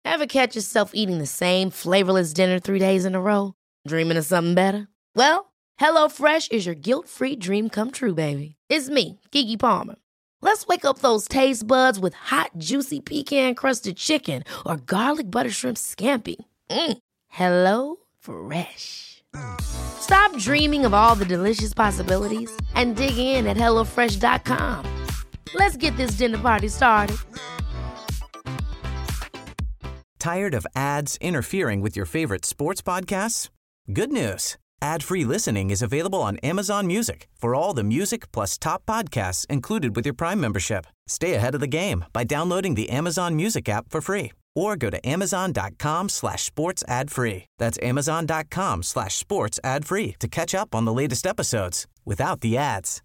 Ever catch yourself eating the same flavorless dinner 3 days in a row? Dreaming of something better? Well, HelloFresh is your guilt-free dream come true, baby. It's me, Keke Palmer. Let's wake up those taste buds with hot, juicy pecan-crusted chicken or garlic butter shrimp scampi. Hello Fresh. Stop dreaming of all the delicious possibilities and dig in at HelloFresh.com. Let's get this dinner party started. Tired of ads interfering with your favorite sports podcasts? Good news. Ad-free listening is available on Amazon Music for all the music plus top podcasts included with your Prime membership. Stay ahead of the game by downloading the Amazon Music app for free or go to amazon.com/sports ad free. That's amazon.com/sports ad free to catch up on the latest episodes without the ads.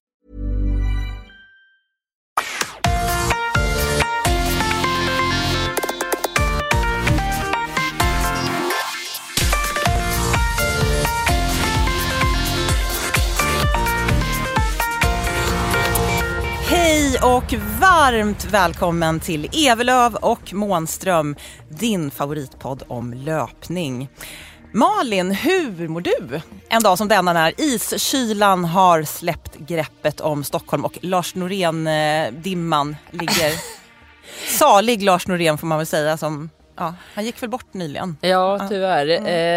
Hej och varmt välkommen till Evelöv och Månström, din favoritpodd om löpning. Malin, hur mår du? En dag som denna när iskylan har släppt greppet om Stockholm och Lars Norén-dimman ligger. Salig Lars Norén får man väl säga som... Ja, han gick väl bort nyligen. Ja, tyvärr.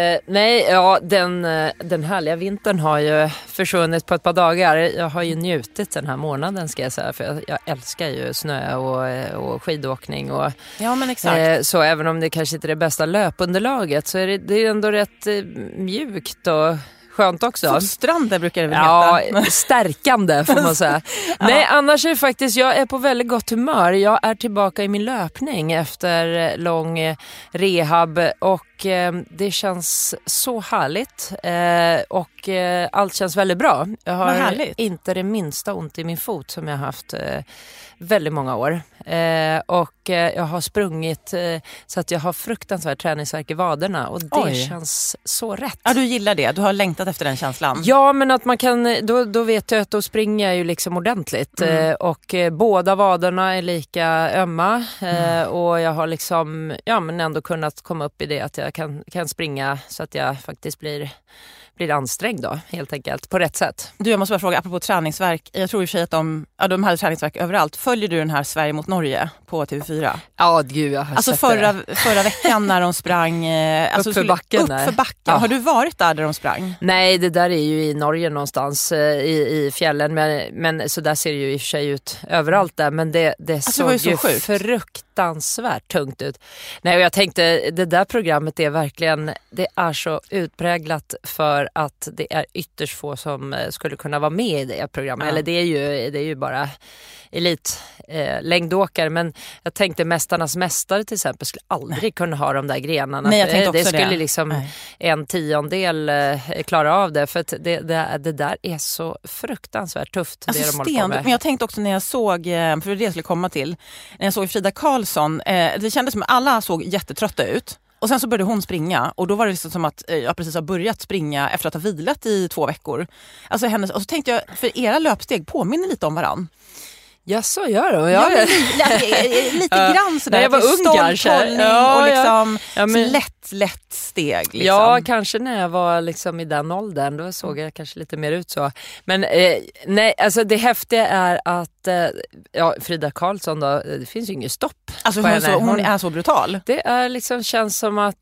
Den härliga vintern har ju försvunnit på ett par dagar. Jag har ju njutit den här månaden ska jag säga. För jag älskar ju snö och skidåkning. Och, ja, men exakt. Så även om det kanske inte är det bästa löpunderlaget så är det ändå rätt mjukt och... skönt också. Fostrande brukar det väl heta. Ja, stärkande får man säga. Ja. Nej, annars är det faktiskt, jag är på väldigt gott humör. Jag är tillbaka i min löpning efter lång rehab och det känns så härligt och allt känns väldigt bra. Jag har inte det minsta ont i min fot som jag har haft väldigt många år. Och jag har sprungit så att jag har fruktansvärt träningsvärk i vaderna och det känns så rätt. Ja, du gillar det. Du har längtat efter den känslan. Ja, men att man kan då vet jag att då springer jag ju liksom ordentligt och båda vaderna är lika ömma och jag har liksom men ändå kunnat komma upp i det att jag kan springa så att jag faktiskt blir ansträngd då, helt enkelt, på rätt sätt. Du, jag måste bara fråga, apropå träningsverk. Jag tror i och för sig att de hade träningsverk överallt. Följer du den här Sverige mot Norge på TV4? Ja, gud, jag har alltså sett förra veckan när de sprang... uppför backen. Uppför backen. Ja. Har du varit där de sprang? Nej, det där är ju i Norge någonstans i fjällen. Men så där ser det ju i och för sig ut överallt där. Men det såg ju fruktansvärt tungt ut. Nej, och jag tänkte, det där programmet är verkligen... Det är så utpräglat för att det är ytterst få som skulle kunna vara med i det programmet. Ja. Eller det är ju bara längdåkare. Men jag tänkte Mästarnas mästare till exempel skulle aldrig kunna ha de där grenarna. Nej, jag tänkte också det skulle liksom en tiondel klara av det. För att det där är så fruktansvärt tufft. Alltså det de håller på med. Men jag tänkte också när jag såg, för det jag skulle komma till, när jag såg Frida Karlsson, det kändes som att alla såg jättetrötta ut. Och sen så började hon springa och då var det liksom som att jag precis har börjat springa efter att ha vilat i 2 veckor. Alltså och så tänkte jag, för era löpsteg påminner lite om varann. Ja, så gör det. Lite grann sådär. Jag var ung kanske. Och liksom lätt steg. Liksom. Ja, kanske när jag var liksom i den åldern. Då såg jag kanske lite mer ut så. Men nej, alltså det häftiga är att Frida Karlsson då, det finns ju inget stopp. Alltså hon är så brutal. Det är liksom, känns som att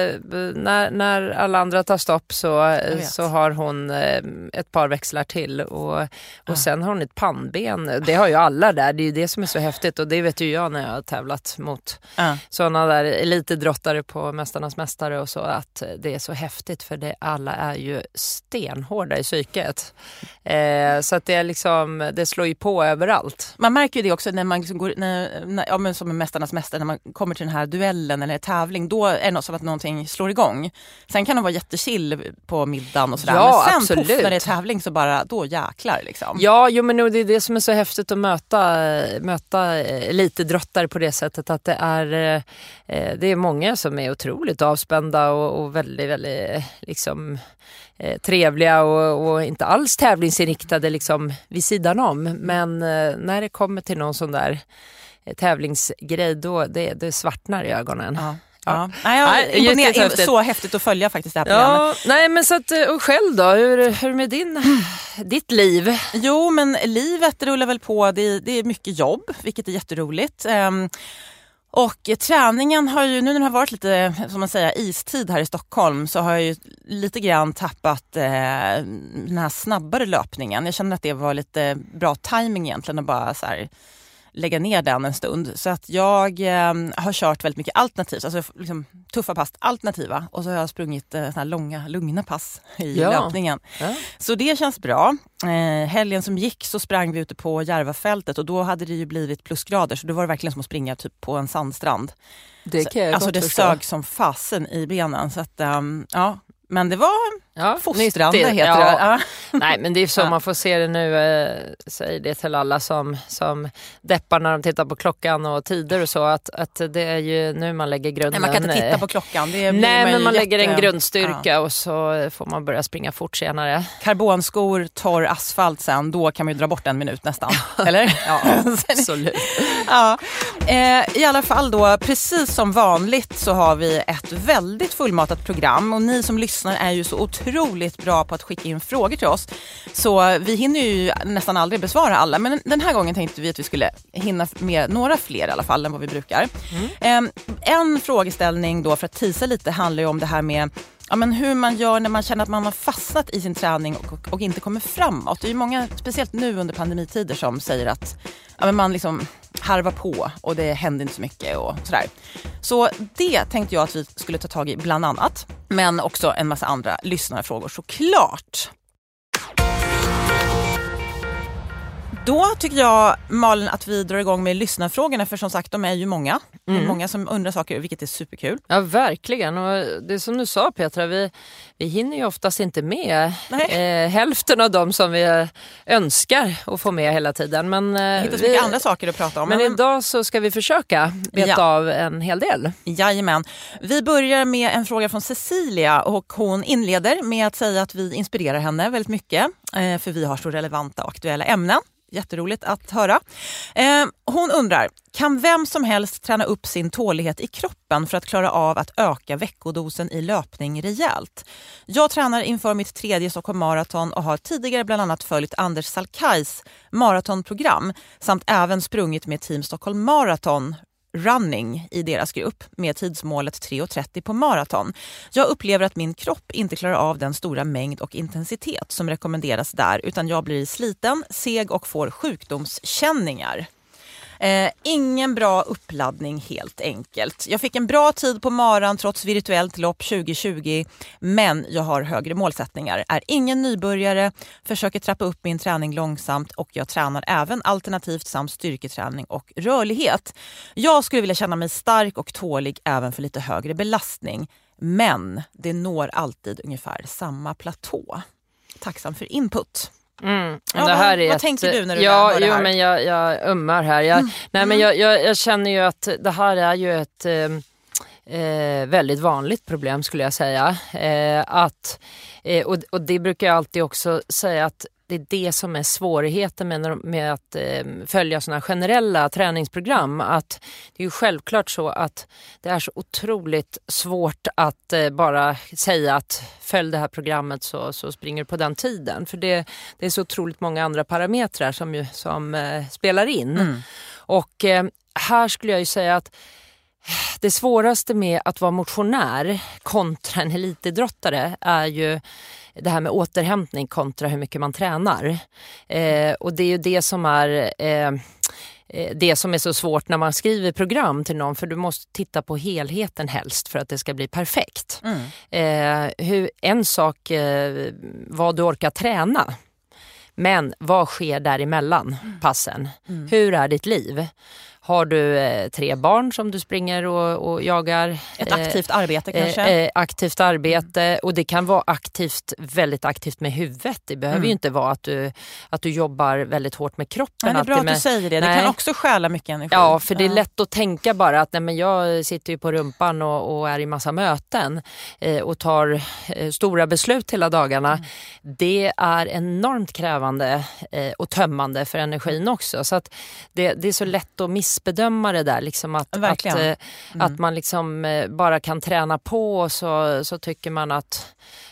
när alla andra tar stopp så har hon ett par växlar till och sen har hon ett pannben. Det har ju alla där, det är ju det som är så häftigt och det vet ju jag när jag har tävlat mot sådana där elitidrottare på Mästarnas mästare och så, att det är så häftigt för alla är ju stenhårda i psyket. Så att det är liksom, det slår ju på överallt. Man märker ju det också när man liksom går, men som är Mästarnas mästare, när man kommer till den här duellen eller tävling, då är det något som att någonting slår igång. Sen kan de vara jättechill på middagen och sådär, ja, men sen absolut. Puff, när det är tävling så bara, då jäklar liksom. Ja, jo, men det är det som är så häftigt att möta elitidrottare på det sättet, att det är många som är otroligt avspända och väldigt, väldigt liksom trevliga och inte alls tävlingsinriktade liksom vid sidan om, men när det kommer till någon sån där tävlingsgrej, då det svartnar i ögonen. Ja. Nej, imponerande. Så häftigt att följa faktiskt det här programmet. Ja, nej men så att, och själv då, hur med ditt liv? Jo, men livet rullar väl på. Det är mycket jobb, vilket är jätteroligt. Och träningen har ju, nu när det har varit lite, som man säger, istid här i Stockholm, så har jag ju lite grann tappat den här snabbare löpningen. Jag känner att det var lite bra timing egentligen att bara så här lägga ner den en stund. Så att jag har kört väldigt mycket alternativt, alltså liksom tuffa pass alternativa. Och så har jag sprungit såna här långa, lugna pass i löpningen. Ja. Så det känns bra. Helgen som gick så sprang vi ute på Järvafältet och då hade det ju blivit plusgrader. Så då var det verkligen som att springa typ på en sandstrand. Det kan jag alltså det sög som fasen i benen. Så att, ja. Men det var fostrande heter det. Ja. Nej, men det är så man får se det nu. Säger det till alla som deppar när de tittar på klockan och tider och så. Att det är ju nu man lägger grunden. Nej, man kan inte titta på klockan. Men man lägger en grundstyrka och så får man börja springa fort senare. Karbonskor, torr asfalt sen. Då kan man ju dra bort 1 minut nästan. Eller? Ja, absolut. Ja. I alla fall då, precis som vanligt så har vi ett väldigt fullmatat program. Och ni som lyssnar är ju så otroligt bra på att skicka in frågor till oss. Så vi hinner ju nästan aldrig besvara alla. Men den här gången tänkte vi att vi skulle hinna med några fler i alla fall än vad vi brukar. En frågeställning då för att tisa lite handlar ju om det här med men hur man gör när man känner att man har fastnat i sin träning och inte kommer framåt. Det är ju många, speciellt nu under pandemitider, som säger att men man liksom harvar på och det händer inte så mycket och sådär. Så det tänkte jag att vi skulle ta tag i bland annat. Men också en massa andra lyssnarfrågor såklart. Då tycker jag, Malin, att vi drar igång med lyssnarfrågorna, för som sagt, de är ju många. Det är många som undrar saker, vilket är superkul. Ja, verkligen. Och det är som du sa, Petra, vi hinner ju oftast inte med hälften av dem som vi önskar att få med hela tiden. Men det hittar så mycket andra saker att prata om. Men idag så ska vi försöka beta av en hel del. Jajamän. Vi börjar med en fråga från Cecilia och hon inleder med att säga att vi inspirerar henne väldigt mycket, för vi har så relevanta och aktuella ämnen. Jätteroligt att höra. Hon undrar, kan vem som helst träna upp sin tålighet i kroppen för att klara av att öka veckodosen i löpning rejält? Jag tränar inför mitt 3:e Stockholm Marathon och har tidigare bland annat följt Anders Salkais maratonprogram samt även sprungit med Team Stockholm Marathon running i deras grupp med tidsmålet 3:30 på maraton. Jag upplever att min kropp inte klarar av den stora mängd och intensitet som rekommenderas där, utan jag blir sliten, seg och får sjukdomskänningar. Ingen bra uppladdning helt enkelt. Jag fick en bra tid på maran trots virtuellt lopp 2020, men jag har högre målsättningar. Är ingen nybörjare, försöker trappa upp min träning långsamt och jag tränar även alternativt samt styrketräning och rörlighet. Jag skulle vilja känna mig stark och tålig även för lite högre belastning, men det når alltid ungefär samma platå. Tacksam för input. Det här är vad tänker du när du hör det här? Men jag ömmar här. Men jag känner ju att det här är ju ett väldigt vanligt problem, skulle jag säga. Och det brukar jag alltid också säga att det är det som är svårigheten med att följa sådana generella träningsprogram. Att det är ju självklart så att det är så otroligt svårt att bara säga att följ det här programmet så springer du på den tiden. För det är så otroligt många andra parametrar som spelar in. Och här skulle jag ju säga att det svåraste med att vara motionär kontra en elitidrottare är ju det här med återhämtning kontra hur mycket man tränar. Och det är ju det som är så svårt när man skriver program till någon, för du måste titta på helheten helst för att det ska bli perfekt. En sak vad du orkar träna, men vad sker däremellan passen? Hur är ditt liv? Har du 3 barn som du springer och jagar? Ett aktivt arbete kanske? Aktivt arbete, och det kan vara väldigt aktivt med huvudet. Det behöver ju inte vara att du jobbar väldigt hårt med kroppen. Men det är bra att du säger det. Det kan också stjäla mycket energi. Ja, för det är lätt att tänka bara att jag sitter ju på rumpan och är i massa möten och tar stora beslut hela dagarna. Det är enormt krävande och tömmande för energin också. Så att det är så lätt att missa missbedöma det där. Liksom att man liksom bara kan träna på och så tycker man att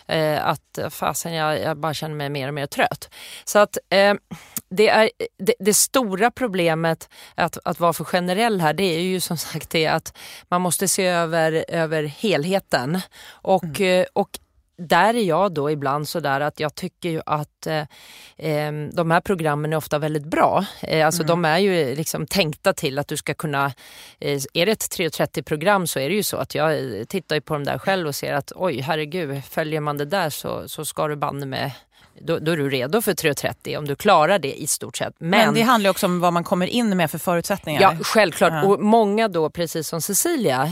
fasen jag bara känner mig mer och mer trött. Så att det är det stora problemet att vara för generell här, det är ju som sagt det att man måste se över helheten och där är jag då ibland så där att jag tycker ju att de här programmen är ofta väldigt bra. Alltså de är ju liksom tänkta till att du ska kunna, är det ett 3.30-program så är det ju så att jag tittar ju på dem där själv och ser att oj herregud, följer man det där så ska du banne med. Då är du redo för 3.30 om du klarar det i stort sett. Men det handlar också om vad man kommer in med för förutsättningar. Ja, självklart. Ja. Och många då, precis som Cecilia,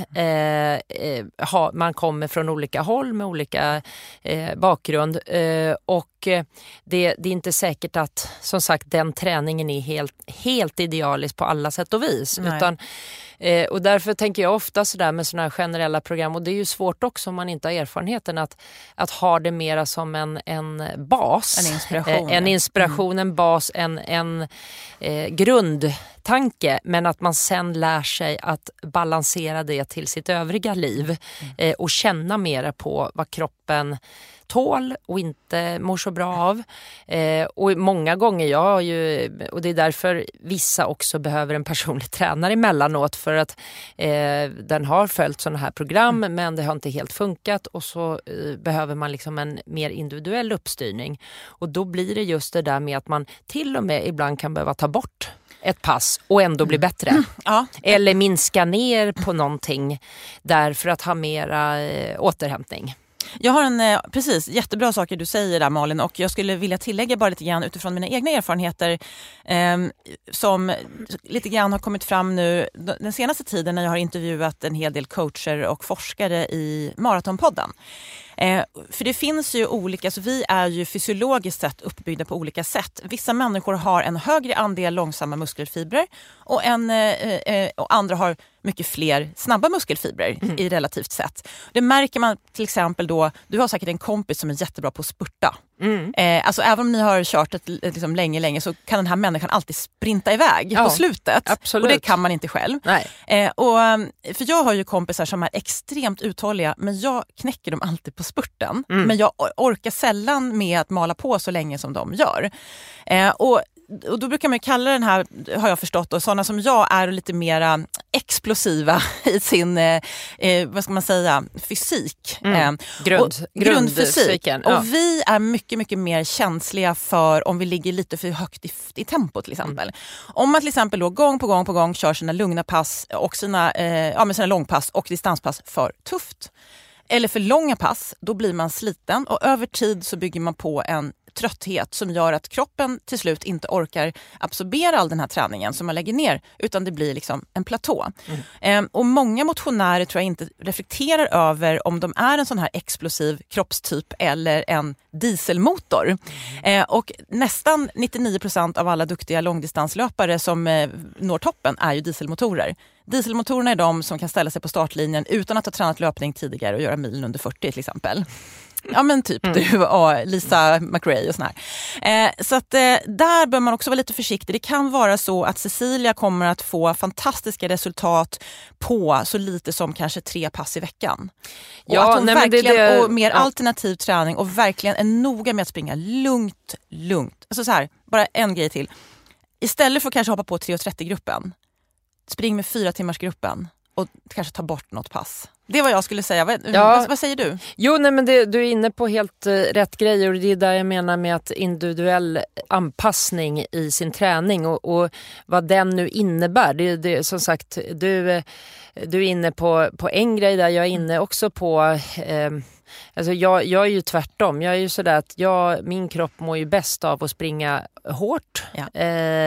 man kommer från olika håll med olika bakgrund. Och det är inte säkert att, som sagt, den träningen är helt idealisk på alla sätt och vis. Utan, och därför tänker jag ofta sådär med sådana här generella program, och det är ju svårt också om man inte har erfarenheten att ha det mera som en bas. En inspiration, en bas, en grundtanke, men att man sen lär sig att balansera det till sitt övriga liv och känna mera på vad kroppen tål och inte mår så bra av. Och många gånger och det är därför vissa också behöver en personlig tränare emellanåt, för att den har följt sådana här program men det har inte helt funkat, och så behöver man liksom en mer individuell uppstyrning. Och då blir det just det där med att man till och med ibland kan behöva ta bort ett pass och ändå bli bättre. Ja. Eller minska ner på någonting därför att ha mera återhämtning. Jag har precis, jättebra saker du säger där Malin, och jag skulle vilja tillägga bara lite grann utifrån mina egna erfarenheter som lite grann har kommit fram nu den senaste tiden när jag har intervjuat en hel del coacher och forskare i Maratonpodden. För det finns ju olika, så vi är ju fysiologiskt sett uppbyggda på olika sätt. Vissa människor har en högre andel långsamma muskelfibrer och andra har mycket fler snabba muskelfibrer i relativt sett. Det märker man till exempel då, du har säkert en kompis som är jättebra på att spurta. Alltså även om ni har kört liksom länge så kan den här människan alltid sprinta iväg på slutet. Absolut. Och det kan man inte själv. Nej. För jag har ju kompisar som är extremt uthålliga, men jag knäcker dem alltid på spurten. Men jag orkar sällan med att mala på så länge som de gör. Och då brukar man kalla den här, har jag förstått, och sådana som jag är lite mera explosiva i sin, vad ska man säga, fysik. Grundfysiken. Och vi är mycket, mycket mer känsliga för om vi ligger lite för högt i tempo till exempel. Om man till exempel då gång på gång kör sina lugna pass och sina långpass och distanspass för tufft eller för långa pass, då blir man sliten, och över tid så bygger man på en trötthet som gör att kroppen till slut inte orkar absorbera all den här träningen som man lägger ner, utan det blir liksom en platå. Och många motionärer tror jag inte reflekterar över om de är en sån här explosiv kroppstyp eller en dieselmotor. Och nästan 99% av alla duktiga långdistanslöpare som når toppen är ju dieselmotorer. Dieselmotorerna är de som kan ställa sig på startlinjen utan att ha tränat löpning tidigare och göra milen under 40 till exempel. Ja men typ du och Lisa McRae och sån här. Så att där bör man också vara lite försiktig. Det kan vara så att Cecilia kommer att få fantastiska resultat på så lite som kanske 3 pass i veckan. Och att hon verkligen, och mer alternativ träning, och verkligen är noga med att springa lugnt. Alltså så här, bara en grej till. Istället för att kanske hoppa på 3.30-gruppen, spring med 4-timmarsgruppen och kanske ta bort något pass. Det var jag skulle säga. Vad säger du? Jo, nej, men du är inne på helt rätt grejer, och det är där jag menar med att individuell anpassning i sin träning och vad den nu innebär. Det som sagt, du är inne på en grej där, jag är inne också på... Alltså jag är ju tvärtom. Jag är ju sådär att min kropp mår ju bäst av att springa hårt. Ja.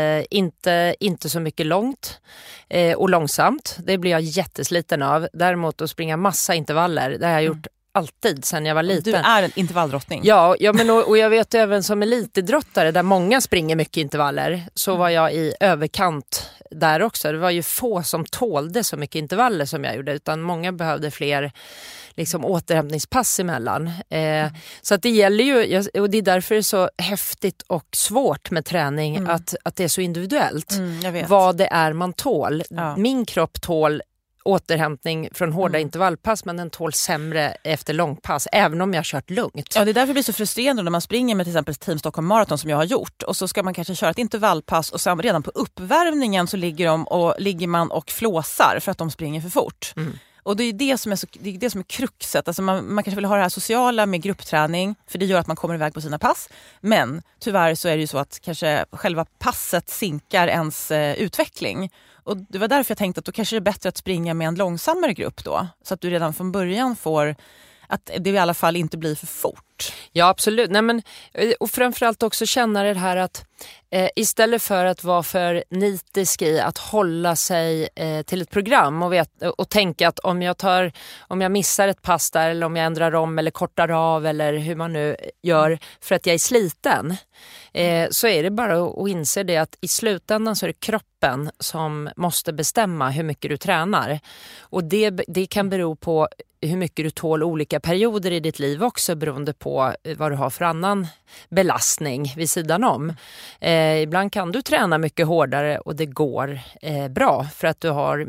Inte så mycket långt och långsamt. Det blir jag jättesliten av. Däremot att springa massa intervaller, det har jag gjort alltid sedan jag var liten. Du är en intervalldrottning. Ja men och jag vet även som elitidrottare där många springer mycket intervaller, så var jag i överkant där också. Det var ju få som tålde så mycket intervaller som jag gjorde, utan många behövde fler liksom återhämtningspass emellan. Så att det gäller ju, och det är därför det är så häftigt och svårt med träning, att det är så individuellt. Vad det är man tål. Ja. Min kropp tål återhämtning från hårda intervallpass, men den tål sämre efter långpass, även om jag har kört lugnt. Ja, det är därför det blir så frustrerande när man springer med till exempel Team Stockholm Marathon som jag har gjort, och så ska man kanske köra ett intervallpass och sen redan på uppvärmningen så ligger man och flåsar för att de springer för fort. Och det är det som är kruxet. Alltså man kanske vill ha det här sociala med gruppträning, för det gör att man kommer iväg på sina pass. Men tyvärr så är det ju så att kanske själva passet sinkar ens utveckling. Och det var därför jag tänkte att då kanske det är bättre att springa med en långsammare grupp då. Så att du redan från början får att det i alla fall inte blir för fort. Ja, absolut. Nej, men, och framförallt också känna det här att istället för att vara för nitisk i att hålla sig till ett program och tänka att om jag missar ett pass där, eller om jag ändrar om eller kortar av eller hur man nu gör för att jag är sliten, så är det bara att inse det att i slutändan så är det kroppen som måste bestämma hur mycket du tränar. Och det kan bero på hur mycket du tål olika perioder i ditt liv också, beroende på vad du har för annan belastning vid sidan om. Ibland kan du träna mycket hårdare och det går bra för att du har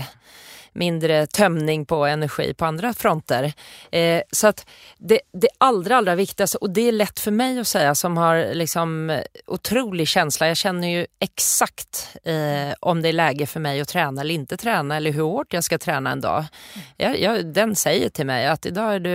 mindre tömning på energi på andra fronter. Så att det allra viktigaste, och det är lätt för mig att säga som har liksom otrolig känsla. Jag känner ju exakt om det är läge för mig att träna eller inte träna, eller hur hårt jag ska träna en dag. Den säger till mig att idag är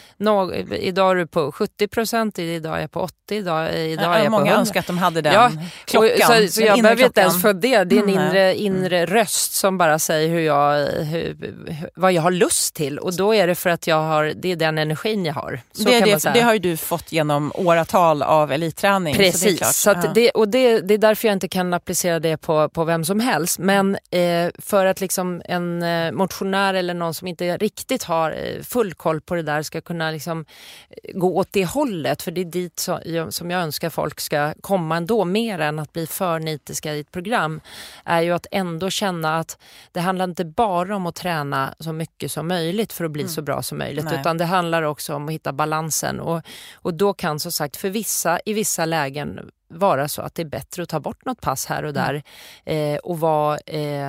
du på 70%, idag är jag på 80%, idag är jag på 100%. Många önskar att de hade den klockan. Så jag behöver inte ens få det. Det är en inre röst som bara säger vad jag har lust till, och då är det för att det är den energin jag har. Det har ju du fått genom åratal av elitträning. Precis, så det är därför jag inte kan applicera det på vem som helst, men för att liksom en motionär eller någon som inte riktigt har full koll på det där ska kunna liksom gå åt det hållet, för det är dit som jag önskar folk ska komma ändå, mer än att bli för nitiska i ett program, är ju att ändå känna att det handlar inte bara om att träna så mycket som möjligt för att bli så bra som möjligt. Nej. Utan det handlar också om att hitta balansen. Och då kan, som sagt, för vissa i vissa lägen vara så att det är bättre att ta bort något pass här och där och vara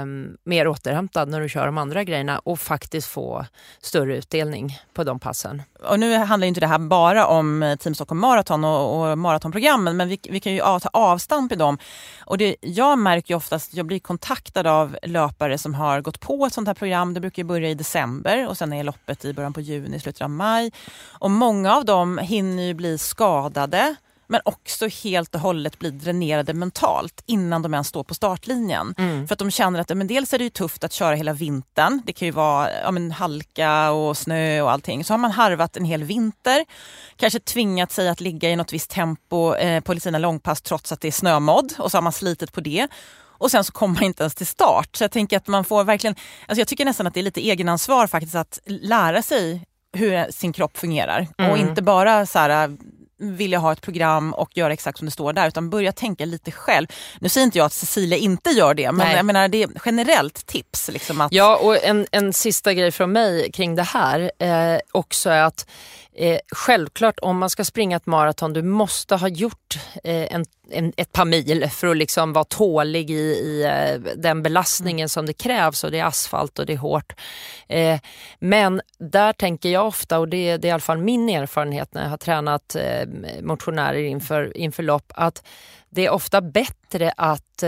mer återhämtad när du kör de andra grejerna och faktiskt få större utdelning på de passen. Och nu handlar ju inte det här bara om Team Stockholm Marathon och maratonprogrammen, men vi kan ju ta avstamp i dem. Och jag märker ju oftast, jag blir kontaktad av löpare som har gått på ett sånt här program. Det brukar ju börja i december och sen är loppet i början på juni, slutet av maj. Och många av dem hinner ju bli skadade, men också helt och hållet blir dränerade mentalt innan de ens står på startlinjen. För att de känner att dels är det ju tufft att köra hela vintern. Det kan ju vara halka och snö och allting. Så har man harvat en hel vinter. Kanske tvingat sig att ligga i något visst tempo på sina långpass trots att det är snömodd. Och så har man slitit på det. Och sen så kommer man inte ens till start. Så jag tänker att man får verkligen... Alltså jag tycker nästan att det är lite egenansvar faktiskt att lära sig hur sin kropp fungerar. Och inte bara så här... vill jag ha ett program och göra exakt som det står där, utan börja tänka lite själv. Nu säger inte jag att Cecilia inte gör det, men jag menar, det är generellt tips. Liksom att... Ja, och en sista grej från mig kring det här också är att självklart om man ska springa ett maraton, du måste ha gjort ett par mil för att liksom vara tålig i den belastningen som det krävs, och det är asfalt och det är hårt. Men där tänker jag ofta, och det är i alla fall min erfarenhet när jag har tränat motionärer inför lopp, att det är ofta bättre att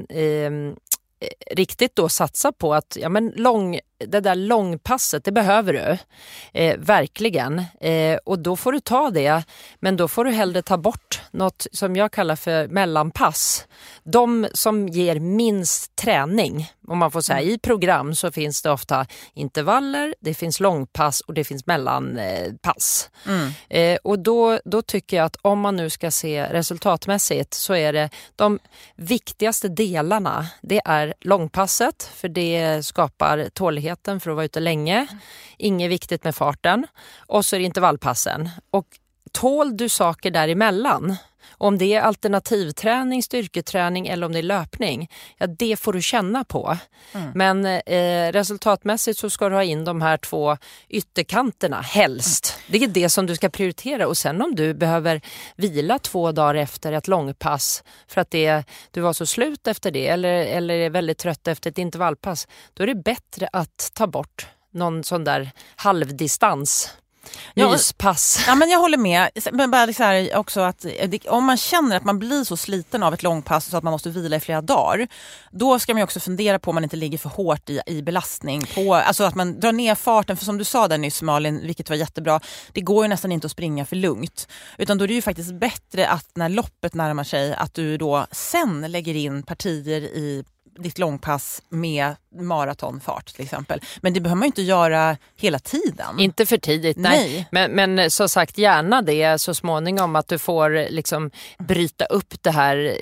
riktigt då satsa på att det där långpasset, det behöver du verkligen, och då får du ta det, men då får du hellre ta bort något som jag kallar för mellanpass, de som ger minst träning, om man får säga. I program så finns det ofta intervaller, det finns långpass och det finns mellanpass. Och då tycker jag att om man nu ska se resultatmässigt, så är det de viktigaste delarna, det är långpasset, för det skapar tålighet hastigheten för att vara ute länge. Inget viktigt med farten. Och så är det intervallpassen. Och tål du saker däremellan? Om det är alternativträning, styrketräning eller om det är löpning, ja, det får du känna på. Men resultatmässigt så ska du ha in de här 2 ytterkanterna helst. Det är det som du ska prioritera. Och sen om du behöver vila 2 dagar efter ett långpass för att du var så slut efter det eller är väldigt trött efter ett intervallpass, då är det bättre att ta bort någon sån där halvdistans. Myspass. Ja, men jag håller med. Men bara så här också att om man känner att man blir så sliten av ett långpass så att man måste vila i flera dagar, då ska man ju också fundera på om man inte ligger för hårt i belastning. Alltså att man drar ner farten, för som du sa där nyss Malin, vilket var jättebra, det går ju nästan inte att springa för lugnt. Utan då är det ju faktiskt bättre att när loppet närmar sig att du då sen lägger in partier i ditt långpass med maratonfart till exempel. Men det behöver man ju inte göra hela tiden. Inte för tidigt, nej. Men så sagt, gärna det så småningom att du får liksom bryta upp det här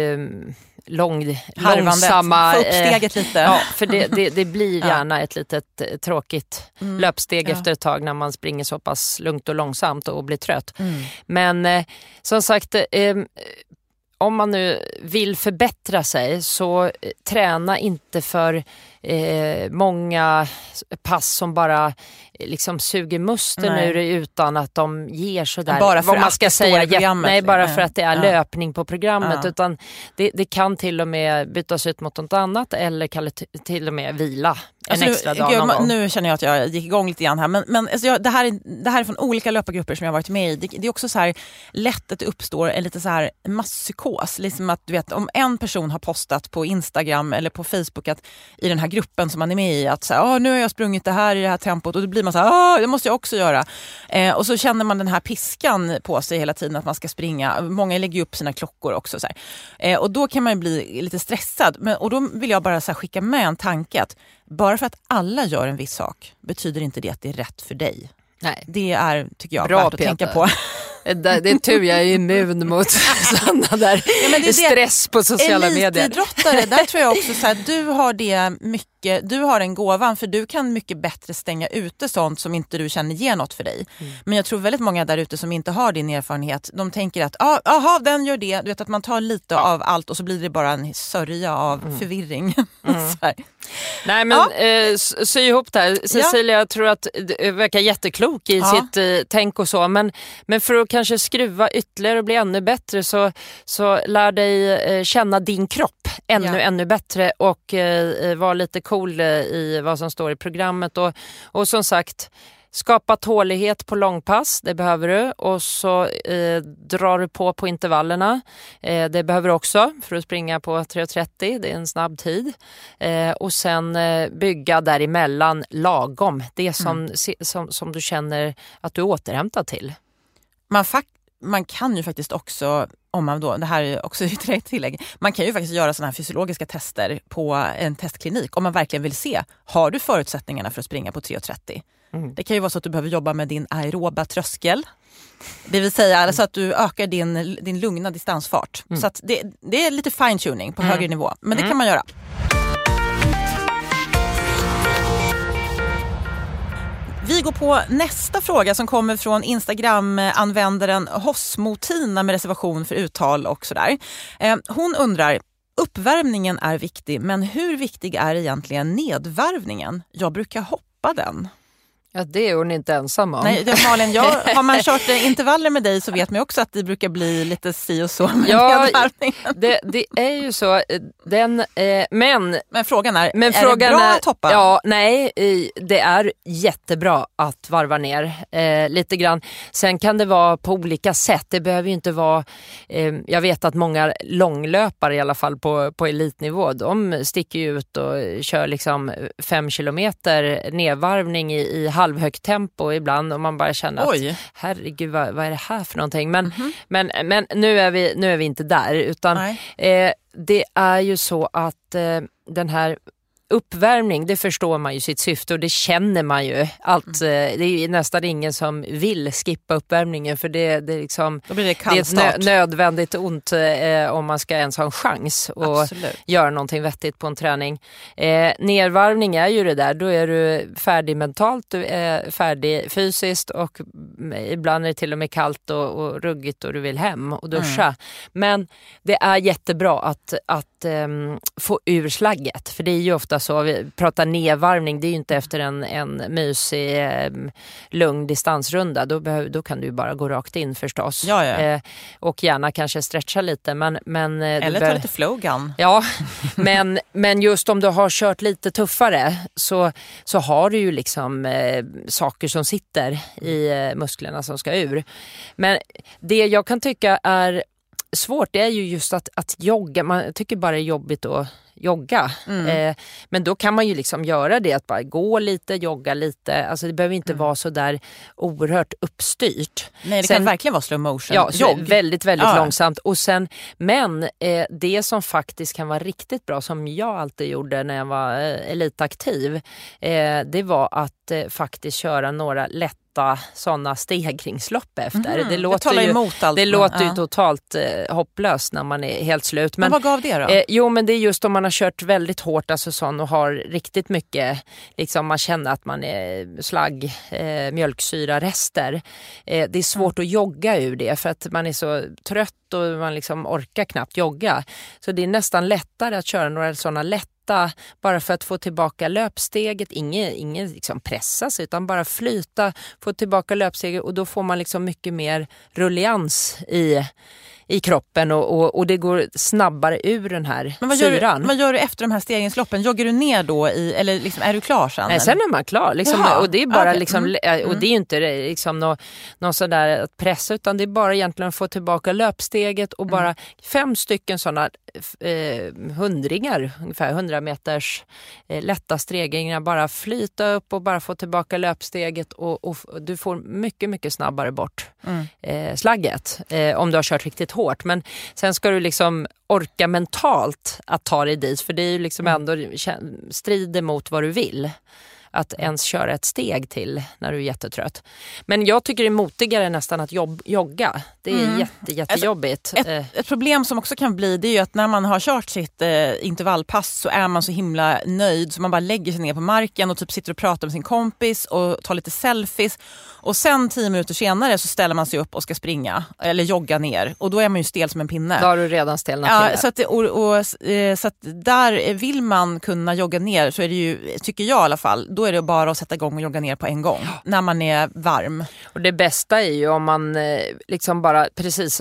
långsamma... Få upp steget lite. Ja, för det blir gärna ett litet tråkigt löpsteg efter ett tag när man springer så pass lugnt och långsamt och blir trött. Men som sagt... om man nu vill förbättra sig så träna inte för många pass som bara liksom suger musten ur det utan att de ger sådär bara för vad man ska säga bara för att det är löpning på programmet utan det kan till och med bytas ut mot något annat eller kan till och med vila en extra dag någon gång. Nu känner jag att jag gick igång lite grann här men alltså det här är från olika löpargrupper som jag har varit med i. Det är också så här lätt att det uppstår en lite så här masspsykos, liksom att du vet om en person har postat på Instagram eller på Facebook att i den här gruppen som man är med i att så här, nu har jag sprungit det här i det här tempot och då blir man så här, det måste jag också göra. Och så känner man den här piskan på sig hela tiden att man ska springa. Många lägger upp sina klockor också så här. Och då kan man ju bli lite stressad. Och då vill jag bara så här skicka med en tanke att bara för att alla gör en viss sak betyder inte det att det är rätt för dig. Nej. Det är, tycker jag, bra, värt att tänka på. Det är tur jag är immun mot sådana där stress på sociala medier. Elitidrottare, där tror jag också så här, du har det mycket, du har en gåvan för du kan mycket bättre stänga ute sånt som inte du känner ger något för dig. Men jag tror väldigt många där ute som inte har din erfarenhet, de tänker att aha, den gör det. Du vet att man tar lite av allt och så blir det bara en sörja av förvirring. Så här. Nej men sy ihop det här. Cecilia, jag tror att det verkar jätteklok i sitt tänk och så. Men för att kanske skruva ytterligare och bli ännu bättre så lär dig känna din kropp ännu bättre och vara lite cool i vad som står i programmet. Och som sagt, skapa tålighet på långpass, det behöver du. Och så drar du på intervallerna. Det behöver du också för att springa på 3.30. Det är en snabb tid. Och sen bygga däremellan lagom. Det som du känner att du återhämtar till. Man kan ju faktiskt också, om man då, det här är också ett tillägg, man kan ju faktiskt göra sådana här fysiologiska tester på en testklinik om man verkligen vill se, har du förutsättningarna för att springa på 3.30? Det kan ju vara så att du behöver jobba med din aeroba tröskel. Det vill säga alltså att du ökar din lugna distansfart. Så att det är lite fine-tuning på högre nivå. Men det kan man göra. Vi går på nästa fråga som kommer från Instagram-användaren Hossmotina med reservation för uttal och sådär. Hon undrar, uppvärmningen är viktig, men hur viktig är egentligen nedvärvningen? Jag brukar hoppa den. Ja, det är hon inte ensam om. Nej, Malin, har man kört intervaller med dig så vet man också att det brukar bli lite si och så med nedvärvningen. Det är ju så. Men frågan är det bra att hoppa? Ja, nej, det är jättebra att varva ner lite grann. Sen kan det vara på olika sätt. Det behöver ju inte vara... jag vet att många långlöpare i alla fall på elitnivå, de sticker ut och kör liksom 5 kilometer nedvarvning i halvhögt tempo ibland och man bara känner att herregud, vad är det här för någonting? Men nu är vi inte där utan det är ju så att den här uppvärmning, det förstår man ju sitt syfte och det känner man ju. Det är ju nästan ingen som vill skippa uppvärmningen för det är liksom, då blir det är ett nödvändigt ont om man ska ens ha en chans och göra någonting vettigt på en träning. Nedvarvning är ju det där, då är du färdig mentalt, du är färdig fysiskt och ibland är det till och med kallt och ruggigt och du vill hem och duscha. Men det är jättebra att få ur slagget, för det är ju ofta så, vi pratar nedvarvning, det är ju inte efter en mysig lugn distansrunda, då kan du ju bara gå rakt in förstås. Ja. Och gärna kanske stretcha lite men eller ta lite flowgun. Ja, men just om du har kört lite tuffare så har du ju liksom saker som sitter i musklerna som ska ur. Men det jag kan tycka är svårt, det är ju just att jogga. Man tycker bara det är jobbigt att jogga. Men då kan man ju liksom göra det, att bara gå lite, jogga lite. Alltså det behöver inte vara så där oerhört uppstyrt. Nej, det kan verkligen vara slow motion. Ja, väldigt långsamt. Och sen, men det som faktiskt kan vara riktigt bra, som jag alltid gjorde när jag var elitaktiv, det var att faktiskt köra några lätta sådana stegringslopp efter. Det låter ju totalt hopplöst när man är helt slut. Men vad gav det då? Jo, men det är just om man har kört väldigt hårt, alltså sån, och har riktigt mycket, liksom man känner att man är mjölksyrarester. Det är svårt att jogga ur det för att man är så trött och man liksom orkar knappt jogga. Så det är nästan lättare att köra några sådana lätta, bara för att få tillbaka löpsteget, ingen liksom pressas utan bara flyta, få tillbaka löpsteget, och då får man liksom mycket mer rullians i kroppen och det går snabbare ur den här syran. Vad gör du efter de här stegringsloppen? Joggar du ner då eller liksom, är du klar sen? Nej, sen är man klar liksom, och det är bara liksom, och det är ju inte liksom någon sådär att pressa, utan det är bara egentligen att få tillbaka löpsteget och bara 5 stycken sådana hundringar, ungefär 100 meters lätta stegringar, bara flyta upp och bara få tillbaka löpsteget och du får mycket, mycket snabbare bort slagget om du har kört riktigt hårt. Men sen ska du liksom orka mentalt att ta dig dit, för det är ju liksom ändå strider mot vad du vill. Att ens köra ett steg till när du är jättetrött. Men jag tycker det är motigare nästan att jogga. Det är jättejobbigt. Ett problem som också kan bli, det är ju att när man har kört sitt intervallpass så är man så himla nöjd så man bara lägger sig ner på marken och typ sitter och pratar med sin kompis och tar lite selfies. Och sen 10 minuter senare så ställer man sig upp och ska springa eller jogga ner. Och då är man ju stel som en pinne. Då har du redan stelnat till det. Så att där vill man kunna jogga ner, så är det ju, tycker jag i alla fall, då är det bara att sätta igång och jogga ner på en gång när man är varm. Och det bästa är ju om man liksom bara precis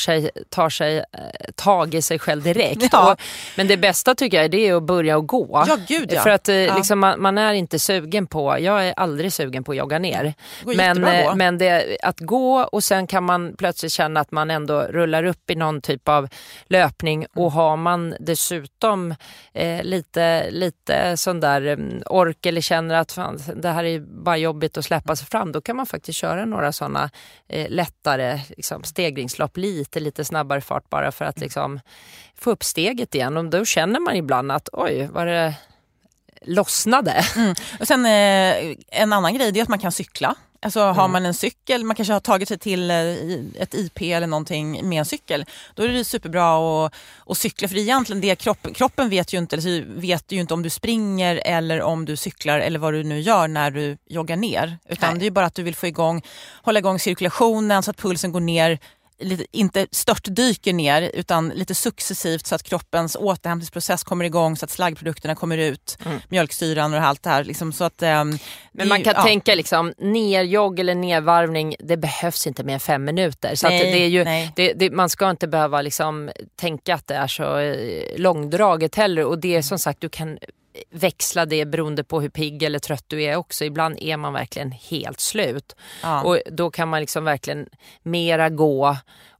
tar i sig själv direkt. Ja. Men det bästa tycker jag det är att börja och gå. Ja, gud ja. För att liksom, man är inte sugen på, jag är aldrig sugen på att jogga ner. Men det, att gå, och sen kan man plötsligt känna att man ändå rullar upp i någon typ av löpning, och har man dessutom lite sån där ork eller känner att fan, det här är bara jobbigt att släppa sig fram, då kan man faktiskt köra några sådana lättare liksom, stegringslopp, lite snabbare fart, bara för att liksom, få upp steget igen. Och då känner man ibland att oj, var det lossnade. Och sen en annan grej, det är att man kan cykla. Alltså har man en cykel, man kanske har tagit sig till ett IP eller någonting med en cykel, då är det superbra att cykla, för det är egentligen det kroppen vet ju inte om du springer eller om du cyklar eller vad du nu gör när du joggar ner, utan det är bara att du vill hålla igång cirkulationen så att pulsen går ner, inte störtdyker ner utan lite successivt, så att kroppens återhämtningsprocess kommer igång, så att slaggprodukterna kommer ut, mjölksyran och allt det här liksom, så att men man kan tänka liksom nerjogg eller nervarvning, det behövs inte mer än 5 minuter, så att det är ju man ska inte behöva liksom tänka att det är så långdraget heller, och det är som sagt, du kan växla det beroende på hur pigg eller trött du är också. Ibland är man verkligen helt slut. Ja. Och då kan man liksom verkligen mera gå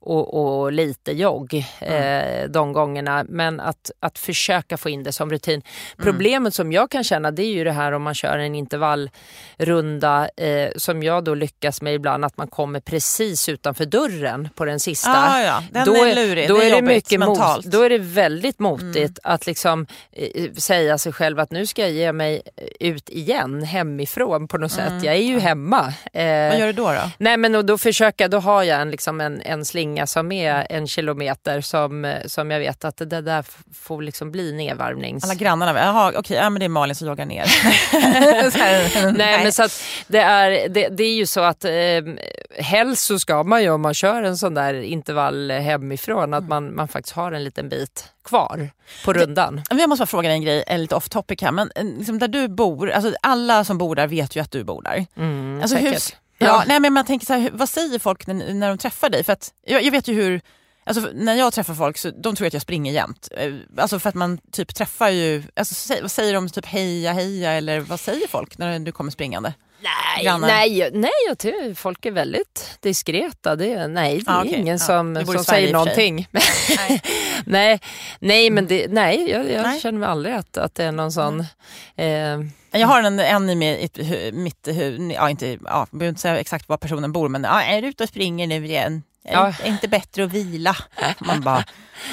och lite jogg de gångerna. Men att försöka få in det som rutin. Problemet som jag kan känna, det är ju det här om man kör en intervallrunda som jag då lyckas med ibland, att man kommer precis utanför dörren på den sista. Den är lurig. Då det är det jobbigt mycket mentalt. då är det väldigt motigt att liksom säga sig själv att nu ska jag ge mig ut igen hemifrån på något sätt. Jag är ju hemma. Vad gör du då? Nej, men då får jag en slinga som är 1 kilometer som jag vet att det där får liksom bli nedvarvnings. Alla grannarna, okej, men det är Malin som joggar ner. Nej, men så att det är ju så att helst så ska man ju, om man kör en sån där intervall hemifrån, att man faktiskt har en liten bit kvar på rundan. Jag måste bara fråga dig en grej, lite off topic här, men liksom där du bor, alltså alla som bor där vet ju att du bor där. Alltså säkert. Nej, men man tänker så här, vad säger folk när de träffar dig? För att jag vet ju hur, alltså när jag träffar folk så de tror att jag springer jämt. Alltså för att man typ träffar ju, alltså vad säger de, typ heja eller vad säger folk när du kommer springande? Nej, jag tror folk är väldigt diskreta. Det är ingen som säger någonting. Nej, men jag känner mig aldrig att det är någon sån. Jag har en i mitt huvud, jag behöver inte säga exakt var personen bor, men är du ute och springer nu igen? Är inte bättre att vila? Man bara...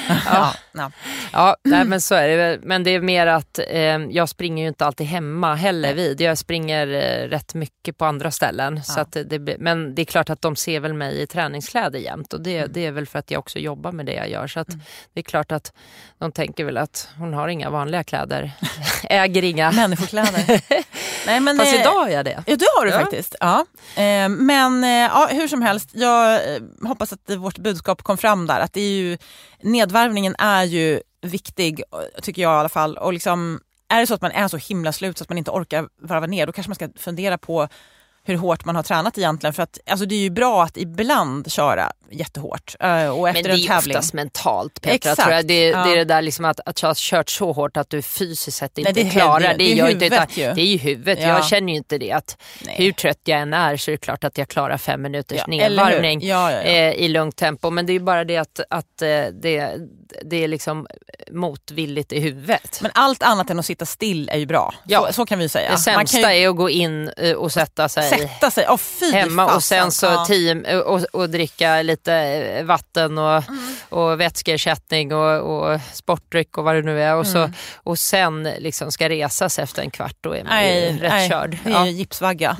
Nej, men så är det väl. Men det är mer att jag springer ju inte alltid hemma heller vid. Jag springer rätt mycket på andra ställen. Så att men det är klart att de ser väl mig i träningskläder jämt. Och det är väl för att jag också jobbar med det jag gör. Så att det är klart att de tänker väl att hon har inga vanliga kläder. Äger inga människokläder. Nej, men fast idag har jag det. Ja, det har du faktiskt. Ja. Men hur som helst, jag hoppas att vårt budskap kom fram där. Att det är ju, nedvarvningen är ju viktig, tycker jag i alla fall. Och liksom, är det så att man är så himla slut så att man inte orkar varva ner, då kanske man ska fundera på hur hårt man har tränat egentligen. För att alltså, det är ju bra att ibland köra jättehårt. Och efter men det är oftast mentalt, Petra. Tror jag. Det är det där liksom att ha kört så hårt att du fysiskt sett inte klarar. Det är ju huvudet. Jag känner ju inte det. Att hur trött jag än är så är det klart att jag klarar 5 minuters nedvarvning i lugnt tempo. Men det är ju bara det att det är liksom motvilligt i huvudet. Men allt annat än att sitta still är ju bra. Så kan vi säga. Det sämsta är att gå in och sätta sig hemma och sen så och dricka lite vatten och vätskeersättning och sportdryck och vad det nu är och sen liksom ska resas efter en kvart, då är man ju rätt körd. Det är gipsvagga.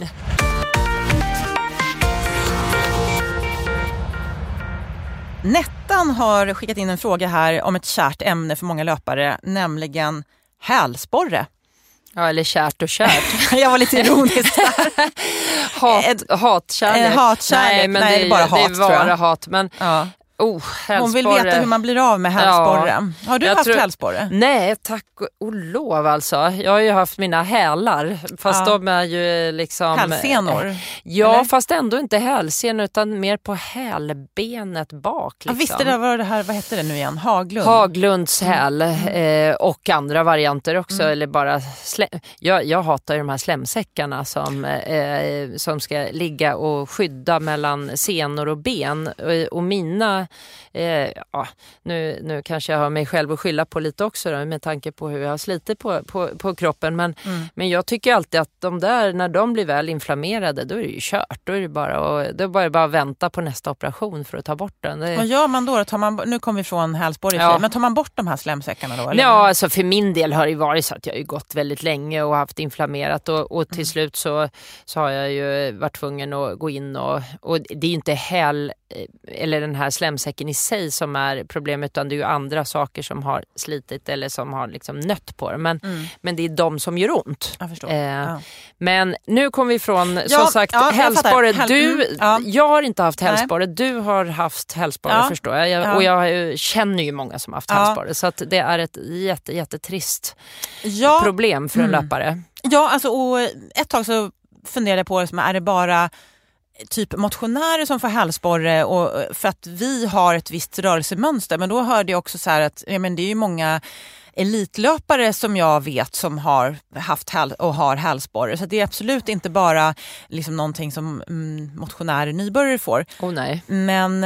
Nettan har skickat in en fråga här om ett kärt ämne för många löpare, nämligen hälsporre. Ja, eller kärt och kärt. Jag var lite ironisk där. Hatkärlek. Nej, men det är bara hat, det är bara hat. Men hon vill veta hur man blir av med hälsporre. Har du haft hälsporre? Nej, tack och lov alltså. Jag har ju haft mina hälar, fast de är ju liksom... Hälsenor? Ja, eller? Fast ändå inte hälsenor utan mer på hälbenet bak. Liksom. Visst, det var det här, vad heter det nu igen? Haglunds häl och andra varianter också. Eller bara jag hatar ju de här slemsäckarna som ska ligga och skydda mellan senor och ben. Och mina... nu kanske jag har mig själv att skylla på lite också då, med tanke på hur jag har slitit på kroppen, men jag tycker alltid att de där, när de blir väl inflammerade, då är det ju kört, då är det bara att vänta på nästa operation för att ta bort den. Vad gör man då? Nu kommer vi från hälsporre, men tar man bort de här slemsäckarna då? Eller? Ja, alltså för min del har det varit så att jag har ju gått väldigt länge och haft inflammerat och till slut så har jag ju varit tvungen att gå in och det är ju inte eller den här slemsäcken i sig som är problemet, utan det är ju andra saker som har slitit eller som har liksom nött på det. Men det är de som gör ont. Jag förstår. Men nu kommer vi från som sagt hälsporre. Jag har inte haft hälsporre. Du har haft hälsporre, förstår jag. Och jag känner ju många som har haft hälsporre. Så att det är ett jättetrist problem för en löpare. Ja, alltså, och ett tag så funderade jag på, är det bara typ motionärer som får hälsporre och för att vi har ett visst rörelsemönster. Men då hörde jag också så här att men det är ju många elitlöpare som jag vet som har haft och har hälsporre. Så det är absolut inte bara liksom någonting som motionärer nybörjare får. Nej. Men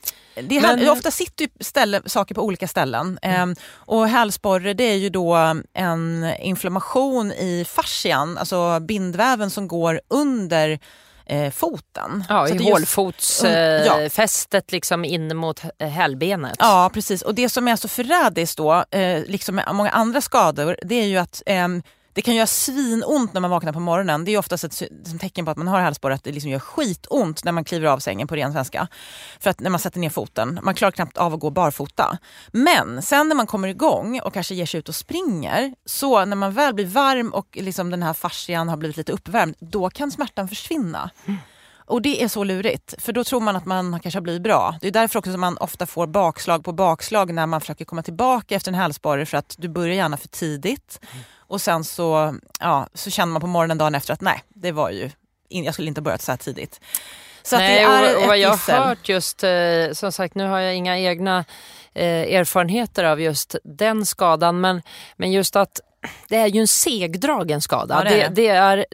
ofta sitter ju saker på olika ställen. Och hälsporre, det är ju då en inflammation i fascian, alltså bindväven som går under foten. Ja, så i hålfotsfästet liksom in mot hälbenet. Ja, precis. Och det som är så förrädiskt då, liksom med många andra skador, det är ju att det kan göra svinont när man vaknar på morgonen. Det är ju oftast ett tecken på att man har hälsporre, att det liksom gör skitont när man kliver av sängen på ren svenska. För att när man sätter ner foten, man klarar knappt av att gå barfota. Men sen när man kommer igång och kanske ger sig ut och springer, så när man väl blir varm och liksom den här fascian har blivit lite uppvärmd, då kan smärtan försvinna. Och det är så lurigt, för då tror man att man kanske har blivit bra. Det är därför också som man ofta får bakslag på bakslag när man försöker komma tillbaka efter en hälsporre, för att du börjar gärna för tidigt. Och sen så känner man på morgonen dagen efter att nej, det var ju jag skulle inte börjat så här tidigt. Så nej, att det är och vad jag gissel. har hört just, som sagt, nu har jag inga egna erfarenheter av just den skadan, men just att det är ju en segdragen skada. Ja, det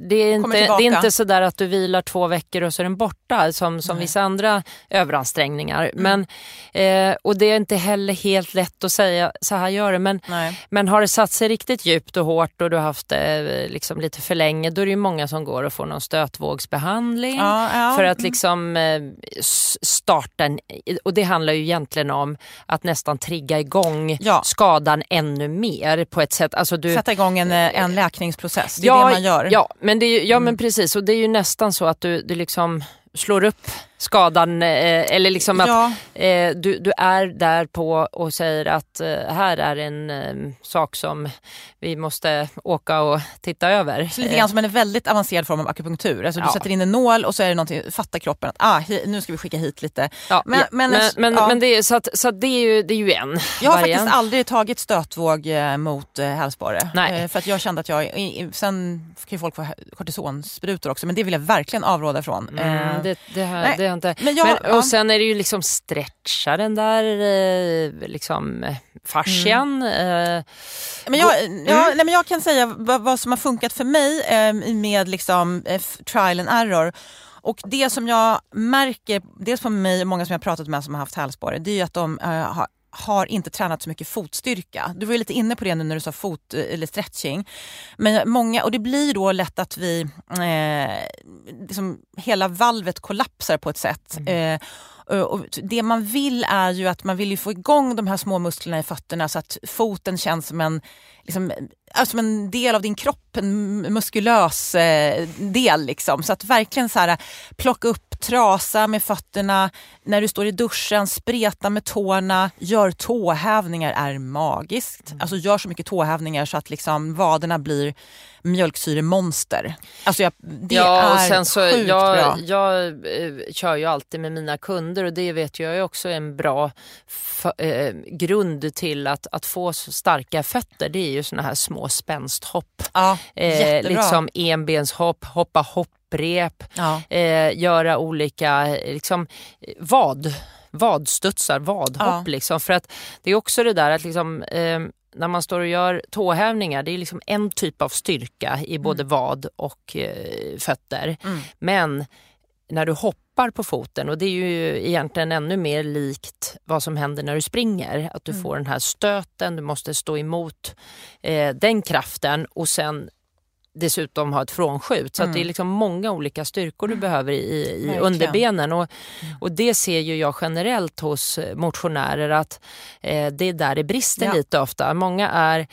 är inte så där att du vilar 2 veckor och så är den borta som vissa andra överansträngningar. Men, och det är inte heller helt lätt att säga så här gör det. Men har det satt sig riktigt djupt och hårt och du har haft det liksom lite för länge, då är det ju många som går och får någon stötvågsbehandling för att liksom starta och det handlar ju egentligen om att nästan trigga igång skadan ännu mer på ett sätt. Alltså sätta igång en läkningsprocess, det är det man gör. Ja, men det är, men precis, och det är ju nästan så att du liksom slår upp skadan eller liksom att du är där på och säger att här är en sak som vi måste åka och titta över. Så lite grann som en väldigt avancerad form av akupunktur. Alltså du sätter in en nål och så är det någonting, fattar kroppen att nu ska vi skicka hit lite. Men det är så att det är ju en. Jag har faktiskt aldrig tagit stötvåg mot hälsporre. För att jag kände att sen kan ju folk få kortisonsprutor också, men det vill jag verkligen avråda från. Det har inte. Och sen är det ju liksom stretcha den där liksom fascian. Men jag kan säga vad som har funkat för mig med liksom trial and error. Och det som jag märker, dels på mig och många som jag har pratat med som har haft hälsporre, det är ju att de har inte tränat så mycket fotstyrka. Du var ju lite inne på det nu när du sa fot eller stretching. Men många, och det blir då lätt att vi liksom hela valvet kollapsar på ett sätt. Och det man vill är ju att man vill ju få igång de här små musklerna i fötterna så att foten känns som en del av din kropp, en muskulös del liksom. Så att verkligen så här plocka upp, trasa med fötterna när du står i duschen, spreta med tårna, gör tåhävningar är magiskt. Alltså gör så mycket tåhävningar så att liksom vaderna blir mjölksyremonster. Alltså det är och sen så sjukt bra. Jag kör ju alltid med mina kunder och det vet jag är också en bra grund till att få så starka fötter. Det är ju såna här små spänsthopp. Ja, liksom enbenshopp, hoppa hopprep, göra olika liksom vadstudsar, vadhopp liksom. För att det är också det där att liksom när man står och gör tåhävningar, det är liksom en typ av styrka i både vad och fötter. Men när du hoppar på foten, och det är ju egentligen ännu mer likt vad som händer när du springer, att du får den här stöten, du måste stå emot den kraften och sen dessutom ha ett frånskjut. Så att det är liksom många olika styrkor du behöver i underbenen. Och det ser ju jag generellt hos motionärer att det är där det brister lite ofta. Många är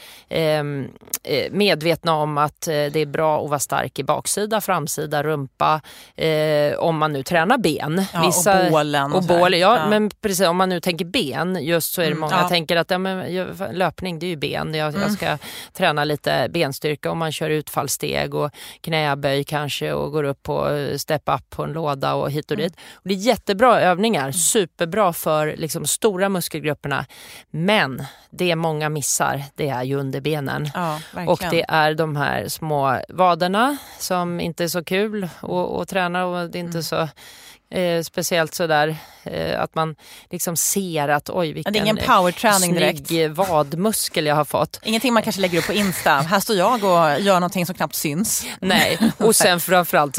medvetna om att det är bra att vara stark i baksida, framsida, rumpa om man nu tränar ben. Vissa, och bålen. Och bål, men precis, om man nu tänker ben, just så är det många tänker att löpning det är ju ben. Jag ska träna lite benstyrka om man kör utfall fallsteg och knäböj kanske och går upp på step up på en låda och hit och dit. Och det är jättebra övningar, superbra för liksom stora muskelgrupperna. Men det många missar, det är ju underbenen. Ja, och det är de här små vaderna som inte är så kul att träna, och det är inte så speciellt sådär att man liksom ser att oj, vilken det är ingen powerträning snygg vadmuskel jag har fått. Ingenting man kanske lägger upp på Insta. Här står jag och gör någonting som knappt syns. Nej, och sen framförallt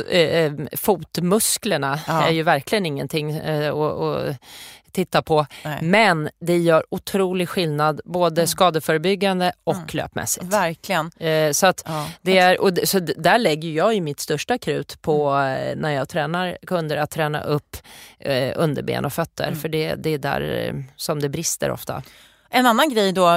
fotmusklerna är ju verkligen ingenting att titta på. Nej. Men det gör otrolig skillnad både skadeförebyggande och löpmässigt. Verkligen. Så att det är, så där lägger jag ju mitt största krut på när jag tränar kunder, att träna upp underben och fötter, för det är där som det brister ofta. En annan grej då,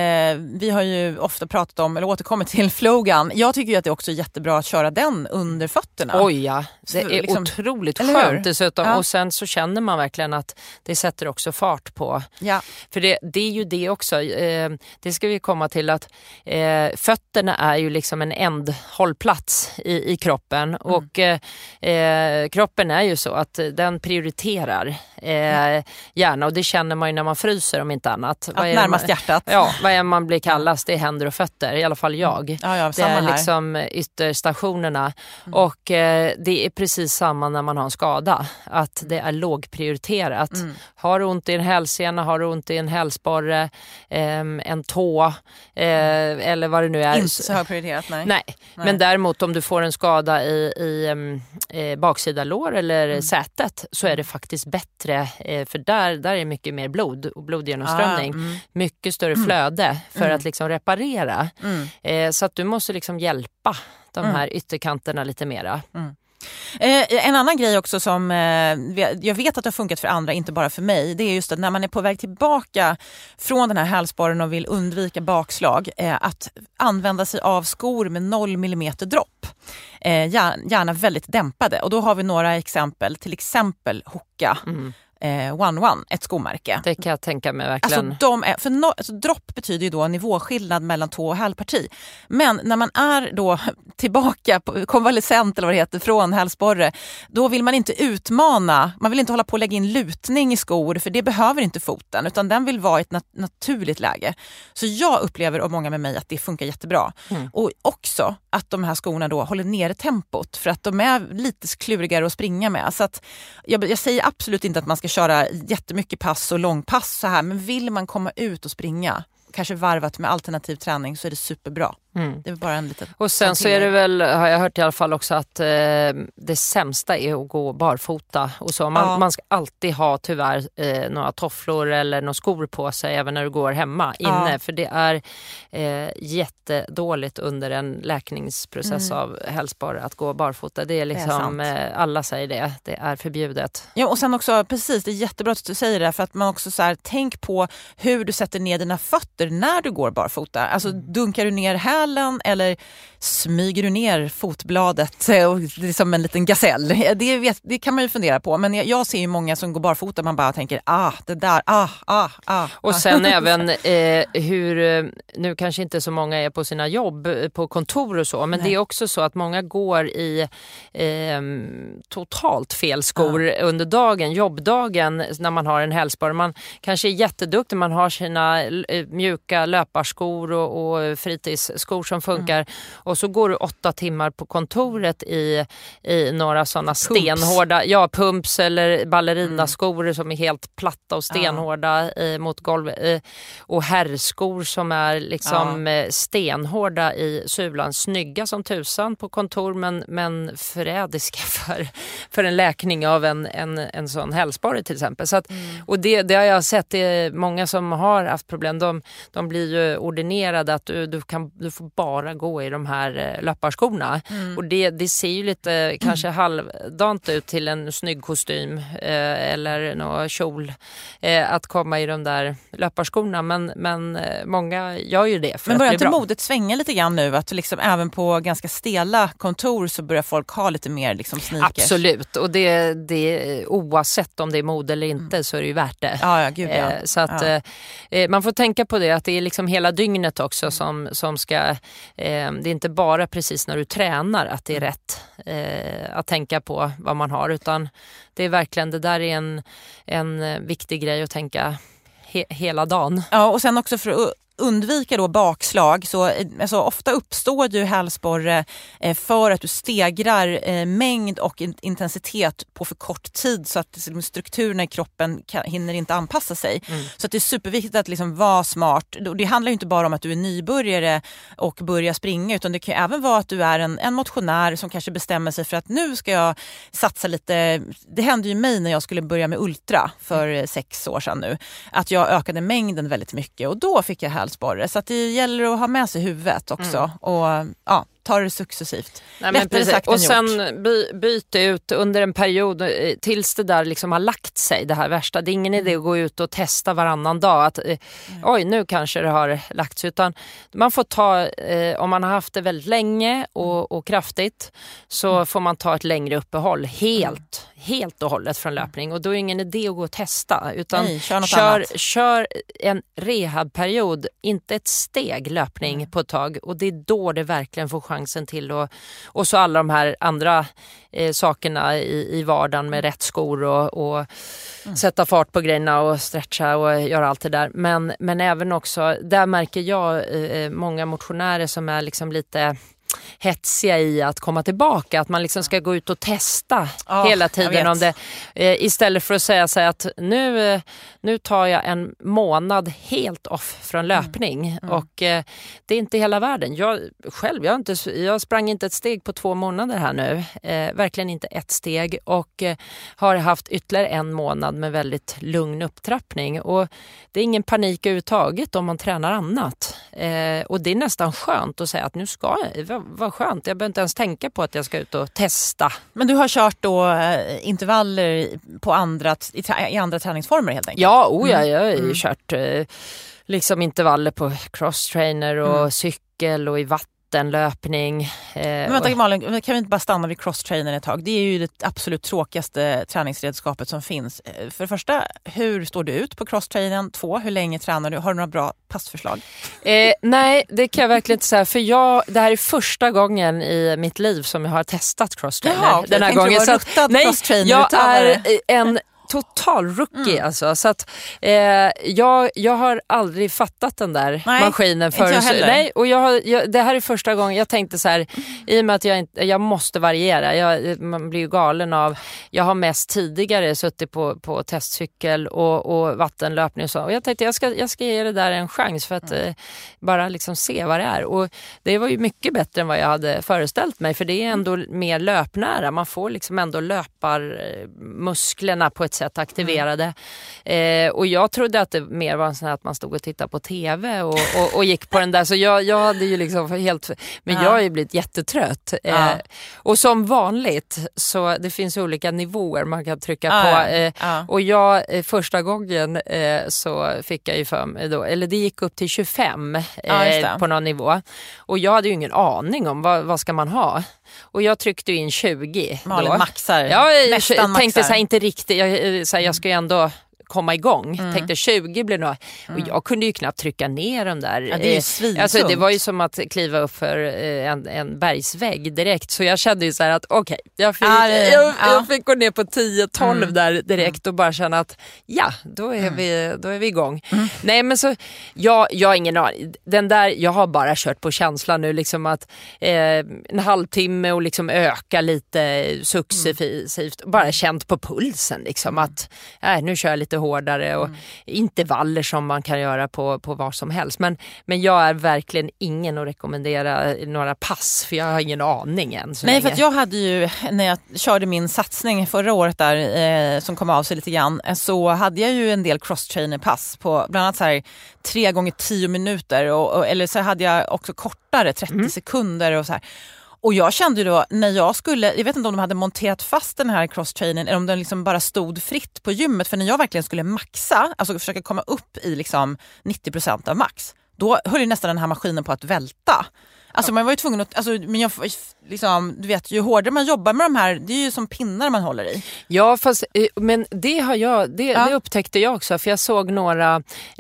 vi har ju ofta pratat om, eller återkommit till flogan. Jag tycker ju att det är också jättebra att köra den under fötterna. Oj ja, det är liksom otroligt skönt dessutom. Ja. Och sen så känner man verkligen att det sätter också fart på. Ja. För det är ju det också, det ska vi komma till, att fötterna är ju liksom en ändhållplats i kroppen. Och kroppen är ju så att den prioriterar gärna, och det känner man ju när man fryser om inte annat. Närmast hjärtat. Ja, vad man blir kallast, det är händer och fötter, i alla fall jag. Ja, det är liksom ytterstationerna. Och det är precis samma när man har en skada, att det är lågprioriterat. Har du ont i en hälsena, har du ont i en hälsporre, en tå eller vad det nu är. Inte så högprioriterat, nej. Men däremot om du får en skada i baksida lår eller sätet, så är det faktiskt bättre, för där är mycket mer blod och blodgenomströmning. Mycket större flöde för att liksom reparera. Så att du måste liksom hjälpa de här ytterkanterna lite mera. En annan grej också som jag vet att det har funkat för andra, inte bara för mig, det är just att när man är på väg tillbaka från den här hälsporren och vill undvika bakslag, att använda sig av skor med 0 mm dropp. Gärna väldigt dämpade. Och då har vi några exempel, till exempel Hoka. One, ett skomärke. Det kan jag tänka mig verkligen. Alltså dropp betyder ju då nivåskillnad mellan tå och hälparti. Men när man är då tillbaka på konvalescent eller vad det heter från hälsporre, då vill man inte utmana, man vill inte hålla på att lägga in lutning i skor, för det behöver inte foten, utan den vill vara i ett naturligt läge. Så jag upplever, och många med mig, att det funkar jättebra. Och också att de här skorna då håller nere tempot, för att de är lite klurigare att springa med. Så att jag säger absolut inte att man ska köra jättemycket pass och långpass så här, men vill man komma ut och springa, kanske varvat med alternativ träning, så är det superbra. Det är bara en liten. Och sen så är det väl, har jag hört i alla fall också, att det sämsta är att gå barfota och så. Man ska alltid ha tyvärr några tofflor eller några skor på sig även när du går hemma inne, för det är jättedåligt under en läkningsprocess av hälsporre att gå barfota. Det är liksom, alla säger det är förbjudet. Ja, och sen också, precis, det är jättebra att du säger det, för att man också så här, tänk på hur du sätter ner dina fötter när du går barfota. Alltså dunkar du ner hälen eller smyger du ner fotbladet och det är som en liten gasell? Det kan man ju fundera på, men jag ser ju många som går barfota, man bara tänker det där, Och sen även hur, nu kanske inte så många är på sina jobb på kontor och så, men det är också så att många går i totalt fel skor under dagen, jobbdagen, när man har en hälsporre. Man kanske är jätteduktig, man har sina mjuka löparskor och fritidsskor som funkar, och så går du 8 timmar på kontoret i några sådana stenhårda pumps eller ballerinaskor som är helt platta och stenhårda mot golvet, och herrskor som är liksom stenhårda i sulan, snygga som tusan på kontor, men förrädiska för en läkning av en sån hälsporre till exempel. Så att, och det har jag sett, det är många som har haft problem, de blir ju ordinerade att du får bara gå i de här löparskorna. Och det ser ju lite kanske halvdant ut till en snygg kostym eller någon kjol att komma i de där löparskorna, men många gör ju det för men börjar att det är inte bra. modet svänga lite grann nu, att liksom även på ganska stela kontor så börjar folk ha lite mer liksom sneakers? Absolut, och det oavsett om det är mode eller inte så är det ju värt det. Gud, ja. Så att man får tänka på det, att det är liksom hela dygnet också som ska det är inte bara precis när du tränar att det är rätt att tänka på vad man har, utan det är verkligen, det där är en viktig grej att tänka hela dagen. Ja, och sen också för att undvika då bakslag, så alltså, ofta uppstår ju hälsporre för att du stegrar mängd och intensitet på för kort tid, så att strukturerna i kroppen hinner inte anpassa sig. Så att det är superviktigt att liksom vara smart. Det handlar ju inte bara om att du är nybörjare och börjar springa, utan det kan ju även vara att du är en motionär som kanske bestämmer sig för att nu ska jag satsa lite. Det hände ju mig när jag skulle börja med ultra för 6 år sedan nu, att jag ökade mängden väldigt mycket och då fick jag hälsporre. Så att det gäller att ha med sig huvudet också och ta det successivt. Nej, men precis. Och sen byta ut under en period tills det där liksom har lagt sig, det här värsta. Det är ingen idé att gå ut och testa varannan dag att oj, nu kanske det har lagt sig, utan man får ta, om man har haft det väldigt länge och kraftigt, så får man ta ett längre uppehåll helt och hållet från löpning, och då är det ingen idé att gå och testa, utan kör en rehabperiod, inte ett steg löpning på ett tag, och det är då det verkligen får chansen till, och så alla de här andra sakerna i vardagen med rätt skor och sätta fart på grejerna och stretcha och göra allt det där, men även också, där märker jag många motionärer som är liksom lite hetsiga i att komma tillbaka, att man liksom ska gå ut och testa hela tiden om det, istället för att säga sig att nu tar jag en månad helt off från löpning och det är inte hela världen. Jag sprang inte ett steg på 2 månader här nu, verkligen inte ett steg, och har haft ytterligare 1 månad med väldigt lugn upptrappning, och det är ingen panik överhuvudtaget om man tränar annat, och det är nästan skönt att säga att nu ska jag, vad skönt, jag behöver inte ens tänka på att jag ska ut och testa. Men du har kört då intervaller på i andra träningsformer helt enkelt? Ja, jag har ju kört liksom intervaller på crosstrainer och cykel och i vattenlöpning. Men vänta Malin, kan vi inte bara stanna vid crosstrainer ett tag? Det är ju det absolut tråkigaste träningsredskapet som finns. För det första, hur står du ut på crosstrainern? 2, hur länge tränar du? Har du några bra passförslag? Nej, det kan jag verkligen inte säga. För det här är första gången i mitt liv som jag har testat crosstrainer. Jaha, den här gången. Jag är en total rookie alltså, så att jag har aldrig fattat den där maskinen förut. Nej, och det här är första gången jag tänkte så här, i och med att jag måste variera. Man blir ju galen av, jag har mest tidigare suttit på testcykel och vattenlöpning och så. Och jag tänkte jag ska ge det där en chans för att bara liksom se vad det är. Och det var ju mycket bättre än vad jag hade föreställt mig, för det är ändå mer löpnära. Man får liksom ändå löparmusklerna på ett sätt aktiverade. Och jag trodde att det mer var en sån här att man stod och tittade på tv och gick på den där. Så jag hade ju liksom helt... Men jag har ju blivit jättetrött. Och som vanligt, så det finns olika nivåer man kan trycka på. Och första gången så fick jag ju för mig då, eller det gick upp till 25 på någon nivå. Och jag hade ju ingen aning om vad ska man ha. Och jag tryckte in 20. Malin maxar. Jag tänkte så här, inte riktigt. Jag ska ju ändå komma igång. Tänkte 20 blir nog. Och jag kunde ju knappt trycka ner dem där. Ja, det är ju svintungt. Alltså, det var ju som att kliva upp för en bergsvägg direkt. Så jag kände ju så här att okej, jag fick gå ner på 10-12 där direkt och bara känna att då är vi igång. Nej, men så jag har ingen aning. Den där, jag har bara kört på känslan nu liksom att en halvtimme och liksom öka lite successivt. Bara känt på pulsen liksom att nu kör jag lite hårdare och intervaller som man kan göra på vad som helst. Men jag är verkligen ingen att rekommendera några pass, för jag har ingen aning än. Nej, för att jag hade ju, när jag körde min satsning förra året där som kom av sig lite grann, så hade jag ju en del cross-trainer-pass på bland annat så här 3 gånger 10 minuter eller så hade jag också kortare 30 sekunder och så här. Och jag kände då när jag vet inte om de hade monterat fast den här cross-trainern eller om den liksom bara stod fritt på gymmet, för när jag verkligen skulle maxa, alltså försöka komma upp i liksom 90% av max, då höll ju nästan den här maskinen på att välta. Alltså man var ju tvungen att, men jag liksom, du vet, ju hårdare man jobbar med de här, det är ju som pinnar man håller i. Ja, fast men det upptäckte jag också, för jag såg några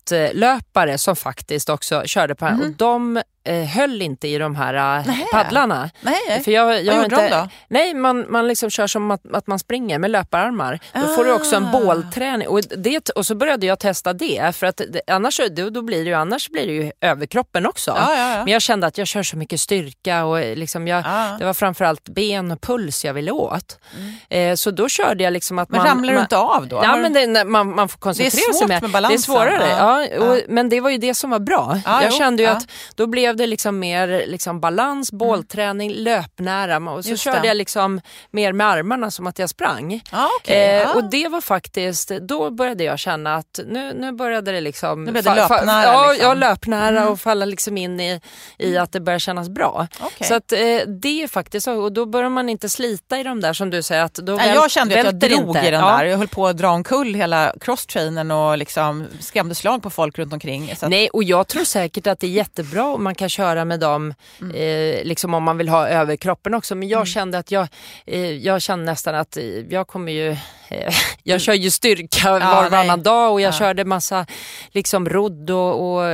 elitlöpare som faktiskt också körde på och de höll inte i de här paddlarna. Nej. För jag Vad gjorde de då? Nej, man liksom kör som att man springer med löpararmar. Då får du också en bålträning. Och så började jag testa det. För att annars blir det ju överkroppen också. Ja. Men jag kände att jag kör så mycket styrka. Och liksom det var framförallt ben och puls jag ville åt. Så då körde jag liksom att men ramlar du inte av då? Ja, men man får koncentrera sig med balansen. Det är svårare. Men det var ju det som var bra. Jag kände ju att då blev det liksom mer liksom balans, bålträning, löpnära. Och så körde jag liksom mer med armarna som att jag sprang. Och det var faktiskt, då började jag känna att nu började det liksom... Nu blev det löpnära. Ja, löpnära och falla liksom in i att det börjar kännas bra. Så att det är faktiskt så. Och då börjar man inte slita i de där som du säger. Att då jag kände att jag drog inte i den där. Jag höll på att dra omkull hela crosstrainern och liksom skrämde slag på folk runt omkring. Så att... Nej, och jag tror säkert att det är jättebra om man kan köra med dem liksom om man vill ha överkroppen också. Men jag kände att jag kände nästan att jag kommer ju jag kör ju styrka varannan dag och jag körde massa liksom rodd och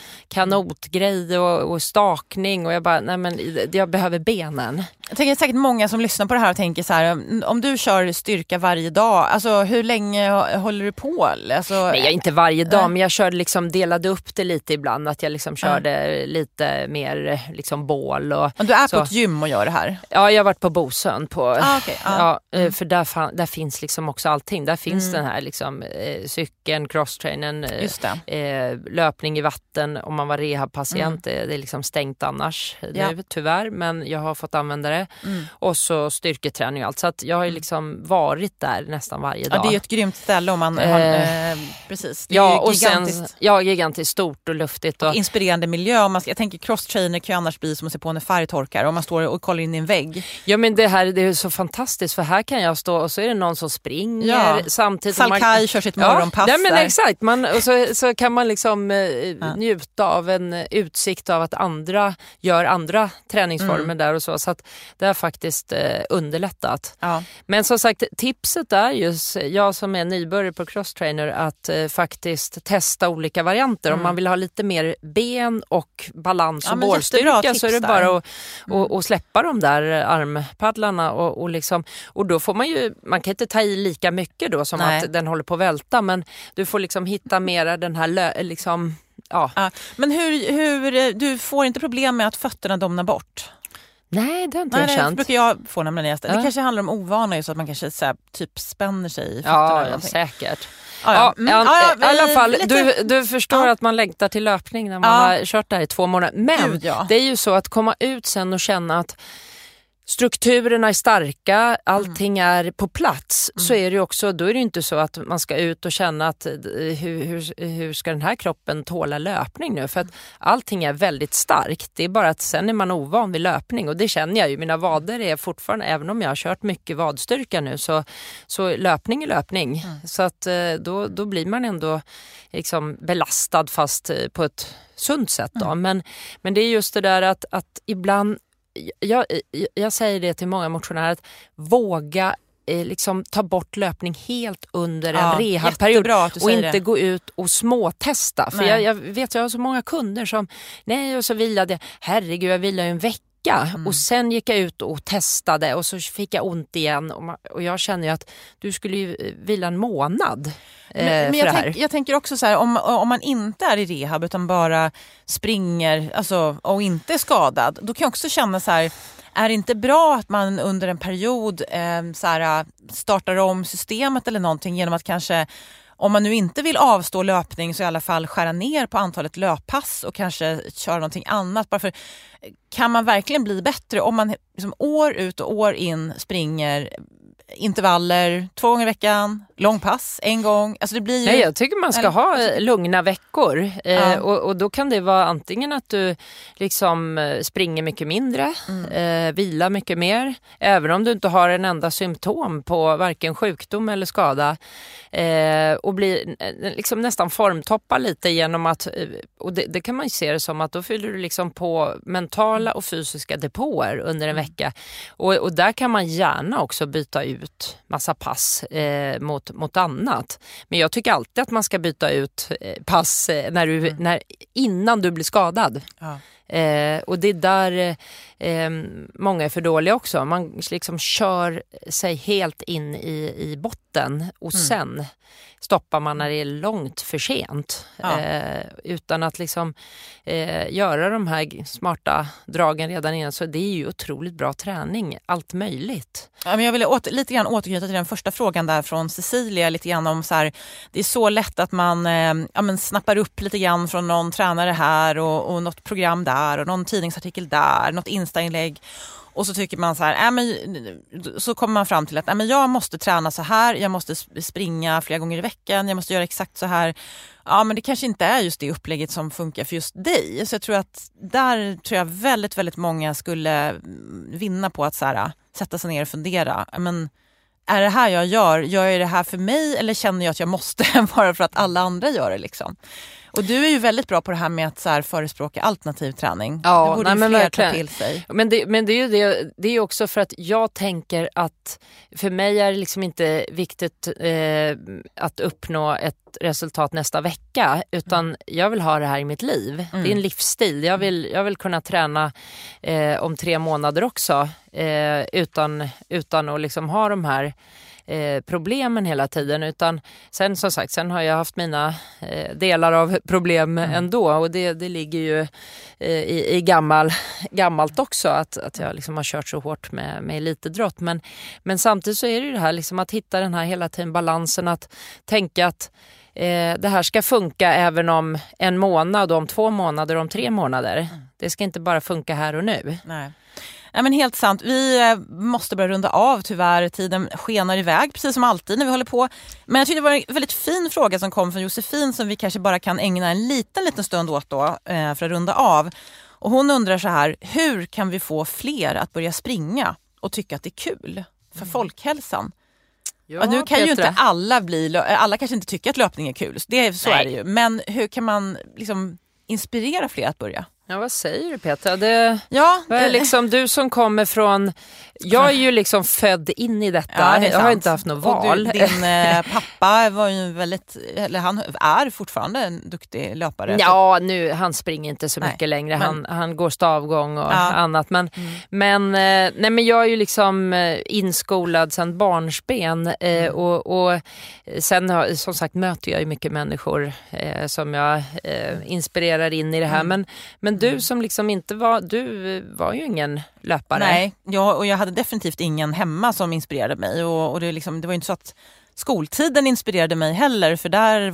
kanotgrej och stakning och jag bara, nej men jag behöver benen. Jag tänker säkert många som lyssnar på det här och tänker så här, om du kör styrka varje dag, alltså hur länge håller du på? Alltså, nej, inte varje dag, men jag körde liksom, delade upp det lite ibland, att jag liksom körde lite mer liksom bål och du är så. På ett gym och gör det här? Ja, jag har varit på Bosön på för där finns liksom också allting. Där finns den här liksom cykeln, crosstrainen, löpning i vatten om man var rehabpatient. Det är liksom stängt annars nu, tyvärr, men jag har fått använda det. Och så styrketräning och allt. Så att jag har ju liksom varit där nästan varje dag. Ja, det är ju ett grymt ställe om man har, precis. Det är ju och gigantiskt. Gigantiskt stort och luftigt. Och inspirerande miljö. Jag tänker crosstrainer kan ju annars bli som att se på en färgtorkar om man står och kollar in i en vägg. Ja, men det är så fantastiskt, för här kan jag stå och så är det någon som springer samtidigt. Salkai kör sitt morgonpass. Ja, men exakt. Och så kan man liksom njuta av en utsikt av att andra gör andra träningsformer där och så. Så att det har faktiskt underlättat. Ja. Men som sagt, tipset är just, jag som är nybörjare på crosstrainer, att faktiskt testa olika varianter. Om man vill ha lite mer ben och balans och bålstyrka, så är det bara att släppa de där armpaddlarna och liksom, och då får man kan inte ta i lika mycket då som att den håller på att välta, men du får liksom hitta mera den här liksom, Men hur du får inte problem med att fötterna domnar bort? Nej, det har inte jag känt. Det brukar jag få när man är det kanske handlar om ovana, så att man kanske så här, typ spänner sig i fötterna. Ja, säkert. I alla fall, du förstår att man längtar till löpning när man har kört där i 2 månader. Men det är ju så att komma ut sen och känna att strukturerna är starka, allting är på plats, så är det ju också, då är det inte så att man ska ut och känna att hur ska den här kroppen tåla löpning nu, för att allting är väldigt starkt. Det är bara att sen är man ovan vid löpning, och det känner jag ju, mina vader är fortfarande, även om jag har kört mycket vadstyrka nu, så löpning är löpning. Så att då blir man ändå liksom belastad, fast på ett sunt sätt då. Men det är just det där att ibland, jag säger det till många motionärer, att våga liksom ta bort löpning helt under en rehabperiod och inte gå ut och småtesta. För jag vet, jag har så många kunder som, och så vilade, herregud, jag vilade ju en vecka. Och sen gick jag ut och testade och så fick jag ont igen, och jag känner ju att du skulle ju vila en månad. Men jag tänker också så här, om man inte är i rehab utan bara springer, alltså, och inte är skadad, då kan jag också känna så här, är det inte bra att man under en period så här, startar om systemet eller någonting, genom att kanske, om man nu inte vill avstå löpning, så i alla fall skära ner på antalet löppass och kanske köra någonting annat. Bara för, kan man verkligen bli bättre om man liksom år ut och år in springer intervaller 2 gånger i veckan, långpass 1 gång? Alltså det blir ju... Nej, jag tycker man ska ha lugna veckor. Och då kan det vara antingen att du liksom springer mycket mindre, vilar mycket mer, även om du inte har en enda symptom på varken sjukdom eller skada, och blir liksom nästan formtoppa lite genom att, och det kan man ju se det som att då fyller du liksom på mentala och fysiska depåer under en vecka, och där kan man gärna också byta ut massa pass mot mot annat. Men jag tycker alltid att man ska byta ut pass innan du blir skadad. Ja. Och det är där många är för dåliga också. Man liksom kör sig helt in i botten och sen stoppar man när det är långt för sent. Ja. Utan att liksom göra de här smarta dragen redan innan. Så det är ju otroligt bra träning. Allt möjligt. Ja, men jag vill lite grann återknyta till den första frågan där från Cecilia. Lite grann om så här, det är så lätt att man snappar upp lite grann från någon tränare här och något program där och någon tidningsartikel där, något Insta-inlägg. Och så tycker man så här, så kommer man fram till att jag måste träna så här, jag måste springa flera gånger i veckan, jag måste göra exakt så här. Ja, men det kanske inte är just det upplägget som funkar för just dig. Så jag tror att där tror jag väldigt, väldigt många skulle vinna på att så här, sätta sig ner och fundera. Men är det här jag gör jag det här för mig eller känner jag att jag måste bara för att alla andra gör det liksom? Och du är ju väldigt bra på det här med att så här, förespråka alternativ träning. Ja, det borde ju fler ta till sig. Men det är ju det är också för att jag tänker att för mig är det liksom inte viktigt att uppnå ett resultat nästa vecka, utan jag vill ha det här i mitt liv. Det är en livsstil. Jag vill kunna träna om 3 månader också utan att liksom ha de här problemen hela tiden, utan sen har jag haft mina delar av problem ändå, och det ligger ju i gammalt också att jag liksom har kört så hårt med elitidrott, men samtidigt så är det ju det här liksom att hitta den här hela tiden balansen, att tänka att det här ska funka även om 1 månad, om 2 månader, om 3 månader. Det ska inte bara funka här och nu. Nej. Ja, men helt sant. Vi måste börja runda av, tyvärr. Tiden skenar iväg, precis som alltid när vi håller på. Men jag tyckte det var en väldigt fin fråga som kom från Josefin som vi kanske bara kan ägna en liten stund åt då, för att runda av. Och hon undrar så här, hur kan vi få fler att börja springa och tycka att det är kul för folkhälsan? Ja, nu kan ju inte alla kanske inte tycker att löpning är kul. Så är det ju. Men hur kan man liksom inspirera fler att börja? Ja, vad säger du, Petra? Liksom du som kommer från... Jag är ju liksom född in i detta. Ja, jag har inte haft något val. Din pappa var ju han är fortfarande en duktig löpare. Ja, han springer inte så mycket längre. Han går stavgång och annat. Men jag är ju liksom inskolad sedan barnsben. Och sen som sagt möter jag ju mycket människor som jag inspirerar in i det här. Men du som liksom inte du var ju ingen löpare. Nej, och jag hade definitivt ingen hemma som inspirerade mig. Och det var ju inte så att skoltiden inspirerade mig heller. För där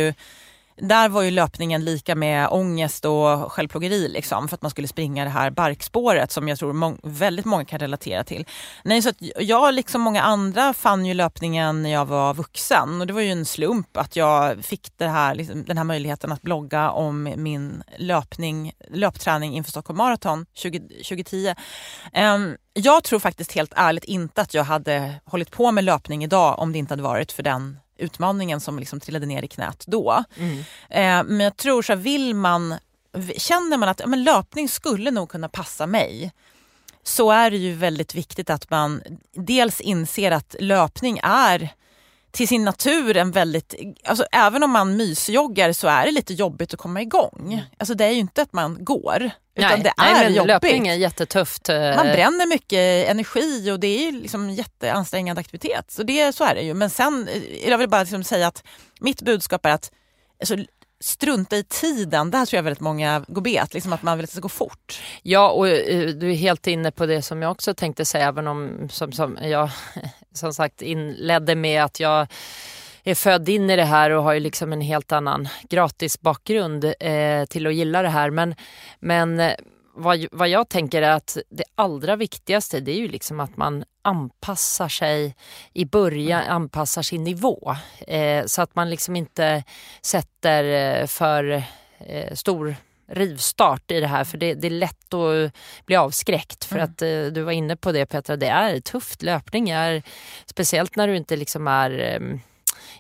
var ju löpningen lika med ångest och självplågeri liksom, för att man skulle springa det här barkspåret som jag tror väldigt många kan relatera till. Nej, så att jag liksom många andra fann ju löpningen när jag var vuxen, och det var ju en slump att jag fick den här möjligheten att blogga om min löpträning inför Stockholm Marathon 2010. Jag tror faktiskt helt ärligt inte att jag hade hållit på med löpning idag om det inte hade varit för den utmaningen som liksom trillade ner i knät då. Men jag tror så här, känner man att löpning skulle nog kunna passa mig, så är det ju väldigt viktigt att man dels inser att löpning är till sin natur en väldigt, alltså även om man mysjoggar så är det lite jobbigt att komma igång. Alltså det är ju inte att man går, utan det är jobbigt. Löpning är jättetufft. Man bränner mycket energi och det är ju liksom jätteansträngande aktivitet. Så är det ju. Men sen jag vill bara liksom säga att mitt budskap är att alltså, strunta i tiden. Där tror jag väldigt många går bet, liksom att man vill att det ska gå fort. Ja, och du är helt inne på det som jag också tänkte säga, även om som jag som sagt inledde med att jag är född in i det här och har ju liksom en helt annan gratis bakgrund till att gilla det här. Men vad jag tänker är att det allra viktigaste, det är ju liksom att man anpassar sig i början, anpassar sin nivå. Så att man liksom inte sätter för stor rivstart i det här, för det är lätt att bli avskräckt för att du var inne på det, Petra, det är tufft. Löpning är speciellt när du inte liksom är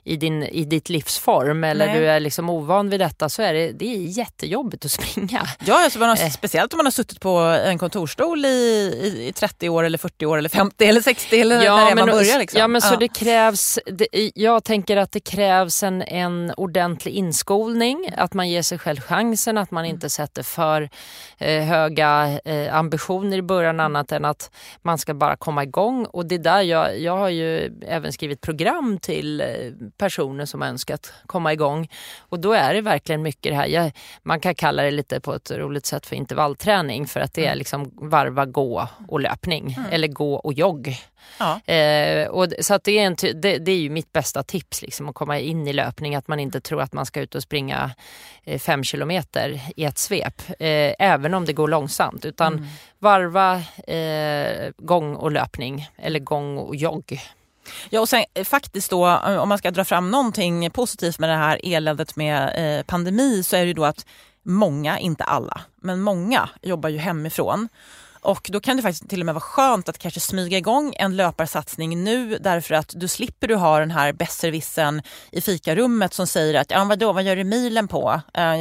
i ditt livsform eller du är liksom ovan vid detta, så är det är jättejobbigt att springa. Ja, alltså speciellt om man har suttit på en kontorstol i 30 år eller 40 år eller 50 eller 60 eller när man börjar liksom. Ja, men så det krävs, jag tänker att det krävs en ordentlig inskolning, att man ger sig själv chansen, att man inte sätter för höga ambitioner i början, annat än att man ska bara komma igång. Och det där, jag har ju även skrivit program till personer som önskat komma igång, och då är det verkligen mycket det här, man kan kalla det lite på ett roligt sätt för intervallträning, för att det är liksom varva gå och löpning eller gå och jogg. Ja. Och så att det är ju mitt bästa tips liksom, att komma in i löpning, att man inte tror att man ska ut och springa 5 kilometer i ett svep, även om det går långsamt, utan varva gång och löpning eller gång och jogg. Ja, och sen faktiskt då, om man ska dra fram någonting positivt med det här eländet med pandemi, så är det ju då att många, inte alla, men många jobbar ju hemifrån. Och då kan det faktiskt till och med vara skönt att kanske smyga igång en löparsatsning nu, därför att du slipper du ha den här besserwissen i fikarummet som säger att vad gör du milen på?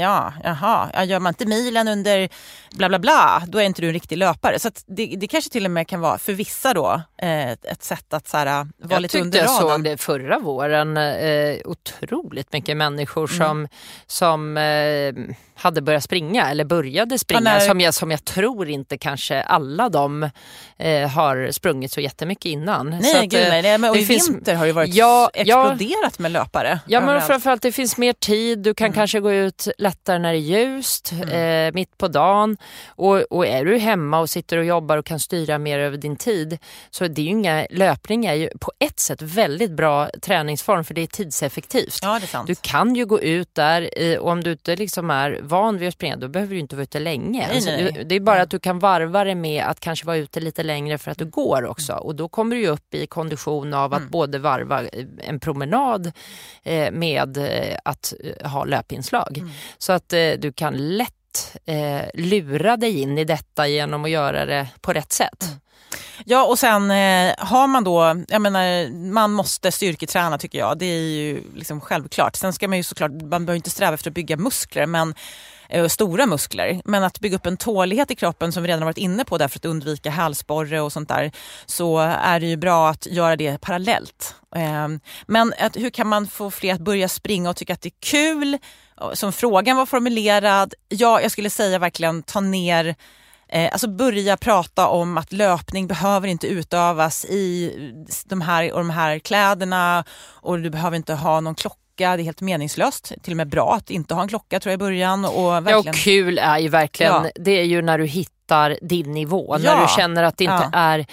Gör man inte milen under bla bla bla, då är inte du en riktig löpare. Så att det kanske till och med kan vara för vissa då ett sätt att så här, vara lite under radarn. Jag såg det förra våren, otroligt mycket människor som hade börjat springa eller började springa, som jag tror inte kanske alla de har sprungit så jättemycket innan. Nej, så att, gud, nej. Men i vinter har ju varit exploderat med löpare. Ja, men framförallt det finns mer tid. Du kan kanske gå ut lättare när det är ljust, mitt på dagen. Och är du hemma och sitter och jobbar och kan styra mer över din tid, så det är ju löpning är ju på ett sätt väldigt bra träningsform, för det är tidseffektivt. Ja, det är sant. Du kan ju gå ut där, och om du inte liksom är van vid att springa, då behöver du inte vara ute länge. Nej. Det är bara att du kan varva det med att kanske vara ute lite längre för att du går också. Och då kommer du upp i kondition av att både varva en promenad med att ha löpinslag. Så att du kan lätt lura dig in i detta genom att göra det på rätt sätt. Ja, och sen har man då, jag menar, man måste styrketräna tycker jag. Det är ju liksom självklart. Sen ska man ju såklart, man behöver inte sträva efter att bygga muskler, men stora muskler, men att bygga upp en tålighet i kroppen som vi redan har varit inne på, därför att undvika hälsporre och sånt där, så är det ju bra att göra det parallellt. Men hur kan man få fler att börja springa och tycka att det är kul? Som frågan var formulerad, jag skulle säga verkligen ta ner, alltså börja prata om att löpning behöver inte utövas i de här kläderna, och du behöver inte ha någon klocka. Det är helt meningslöst, till och med bra att inte ha en klocka tror jag i början. Och verkligen... Ja, och kul är ju verkligen, det är ju när du hittar din nivå, när du känner att det inte är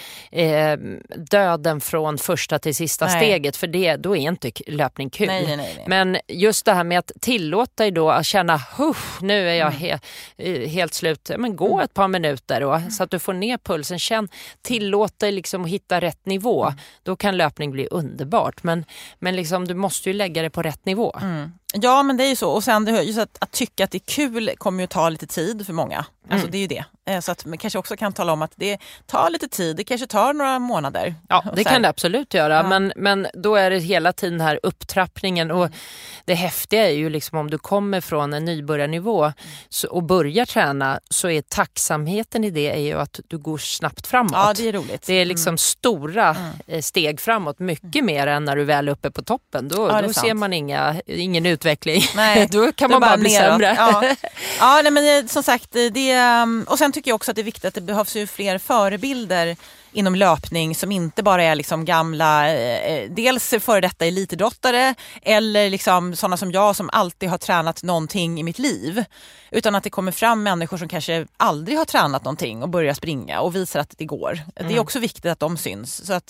döden från första till sista steget, för då är inte löpning kul. Nej. Men just det här med att tillåta dig då att känna, nu är jag helt slut, men gå ett par minuter då, så att du får ner pulsen, tillåt dig liksom att hitta rätt nivå, då kan löpning bli underbart, men liksom, du måste ju lägga det på rätt nivå. Ja, men det är ju så. Och sen just att tycka att det är kul kommer ju ta lite tid för många. Alltså det är ju det. Så att man kanske också kan tala om att det tar lite tid. Det kanske tar några månader. Ja, det kan det absolut göra. Men då är det hela tiden här upptrappningen. Och det häftiga är ju liksom, om du kommer från en nybörjarnivå och börjar träna, så är tacksamheten i det är ju att du går snabbt framåt. Ja, det är roligt. Det är liksom stora steg framåt. Mycket mer än när du väl är uppe på toppen. Då ser man ingen utveckling. Nej, då kan man bara bli sämre. Ja, nej, men som sagt, och sen tycker jag också att det är viktigt att det behövs ju fler förebilder inom löpning som inte bara är liksom gamla, dels före detta elitidrottare eller liksom sådana som jag som alltid har tränat någonting i mitt liv, utan att det kommer fram människor som kanske aldrig har tränat någonting och börjar springa och visar att det går. Det är också viktigt att de syns. Så att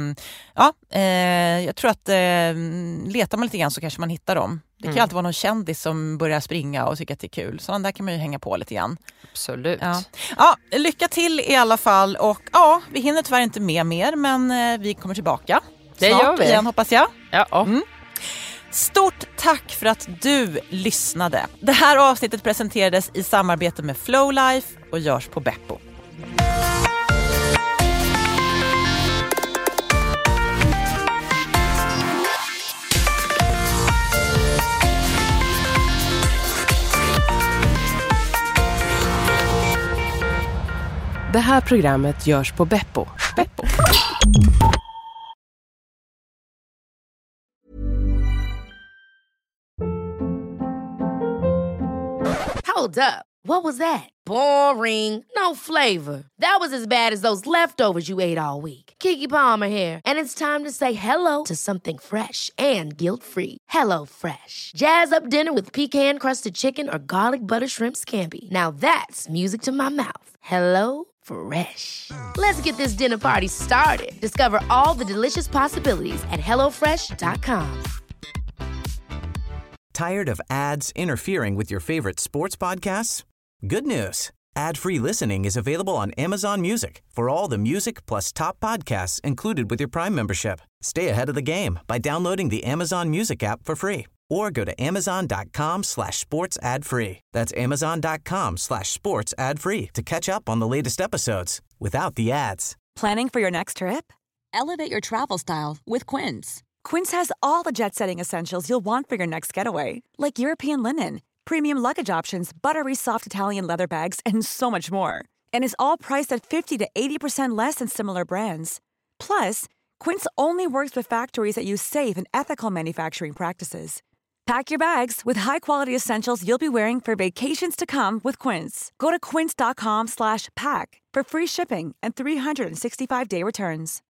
jag tror att letar man lite grann så kanske man hittar dem. Det kan ju alltid vara någon kändis som börjar springa och tycker att det är kul. Sådana där kan man ju hänga på lite grann. Absolut. Ja, lycka till i alla fall. Och vi hinner tyvärr inte med mer, men vi kommer tillbaka. Det gör vi. Igen, hoppas jag. Ja. Stort tack för att du lyssnade. Det här avsnittet presenterades i samarbete med Flowlife och görs på Beppo. Det här programmet görs på Beppo. Hold up. What was that? Boring. No flavor. That was as bad as those leftovers you ate all week. Keke Palmer here, and it's time to say hello to something fresh and guilt-free. Hello Fresh. Jazz up dinner with pecan-crusted chicken or garlic butter shrimp scampi. Now that's music to my mouth. Hello Fresh. Let's get this dinner party started. Discover all the delicious possibilities at hellofresh.com. Tired of ads interfering with your favorite sports podcasts? Good news. Ad-free listening is available on Amazon Music for all the music plus top podcasts included with your Prime membership. Stay ahead of the game by downloading the Amazon Music app for free or go to amazon.com/sports ad free. That's amazon.com/sports ad free to catch up on the latest episodes without the ads. Planning for your next trip? Elevate your travel style with Quince. Quince has all the jet-setting essentials you'll want for your next getaway, like European linen, premium luggage options, buttery soft Italian leather bags, and so much more. And is all priced at 50 to 80% less than similar brands. Plus, Quince only works with factories that use safe and ethical manufacturing practices. Pack your bags with high-quality essentials you'll be wearing for vacations to come with Quince. Go to quince.com/pack for free shipping and 365-day returns.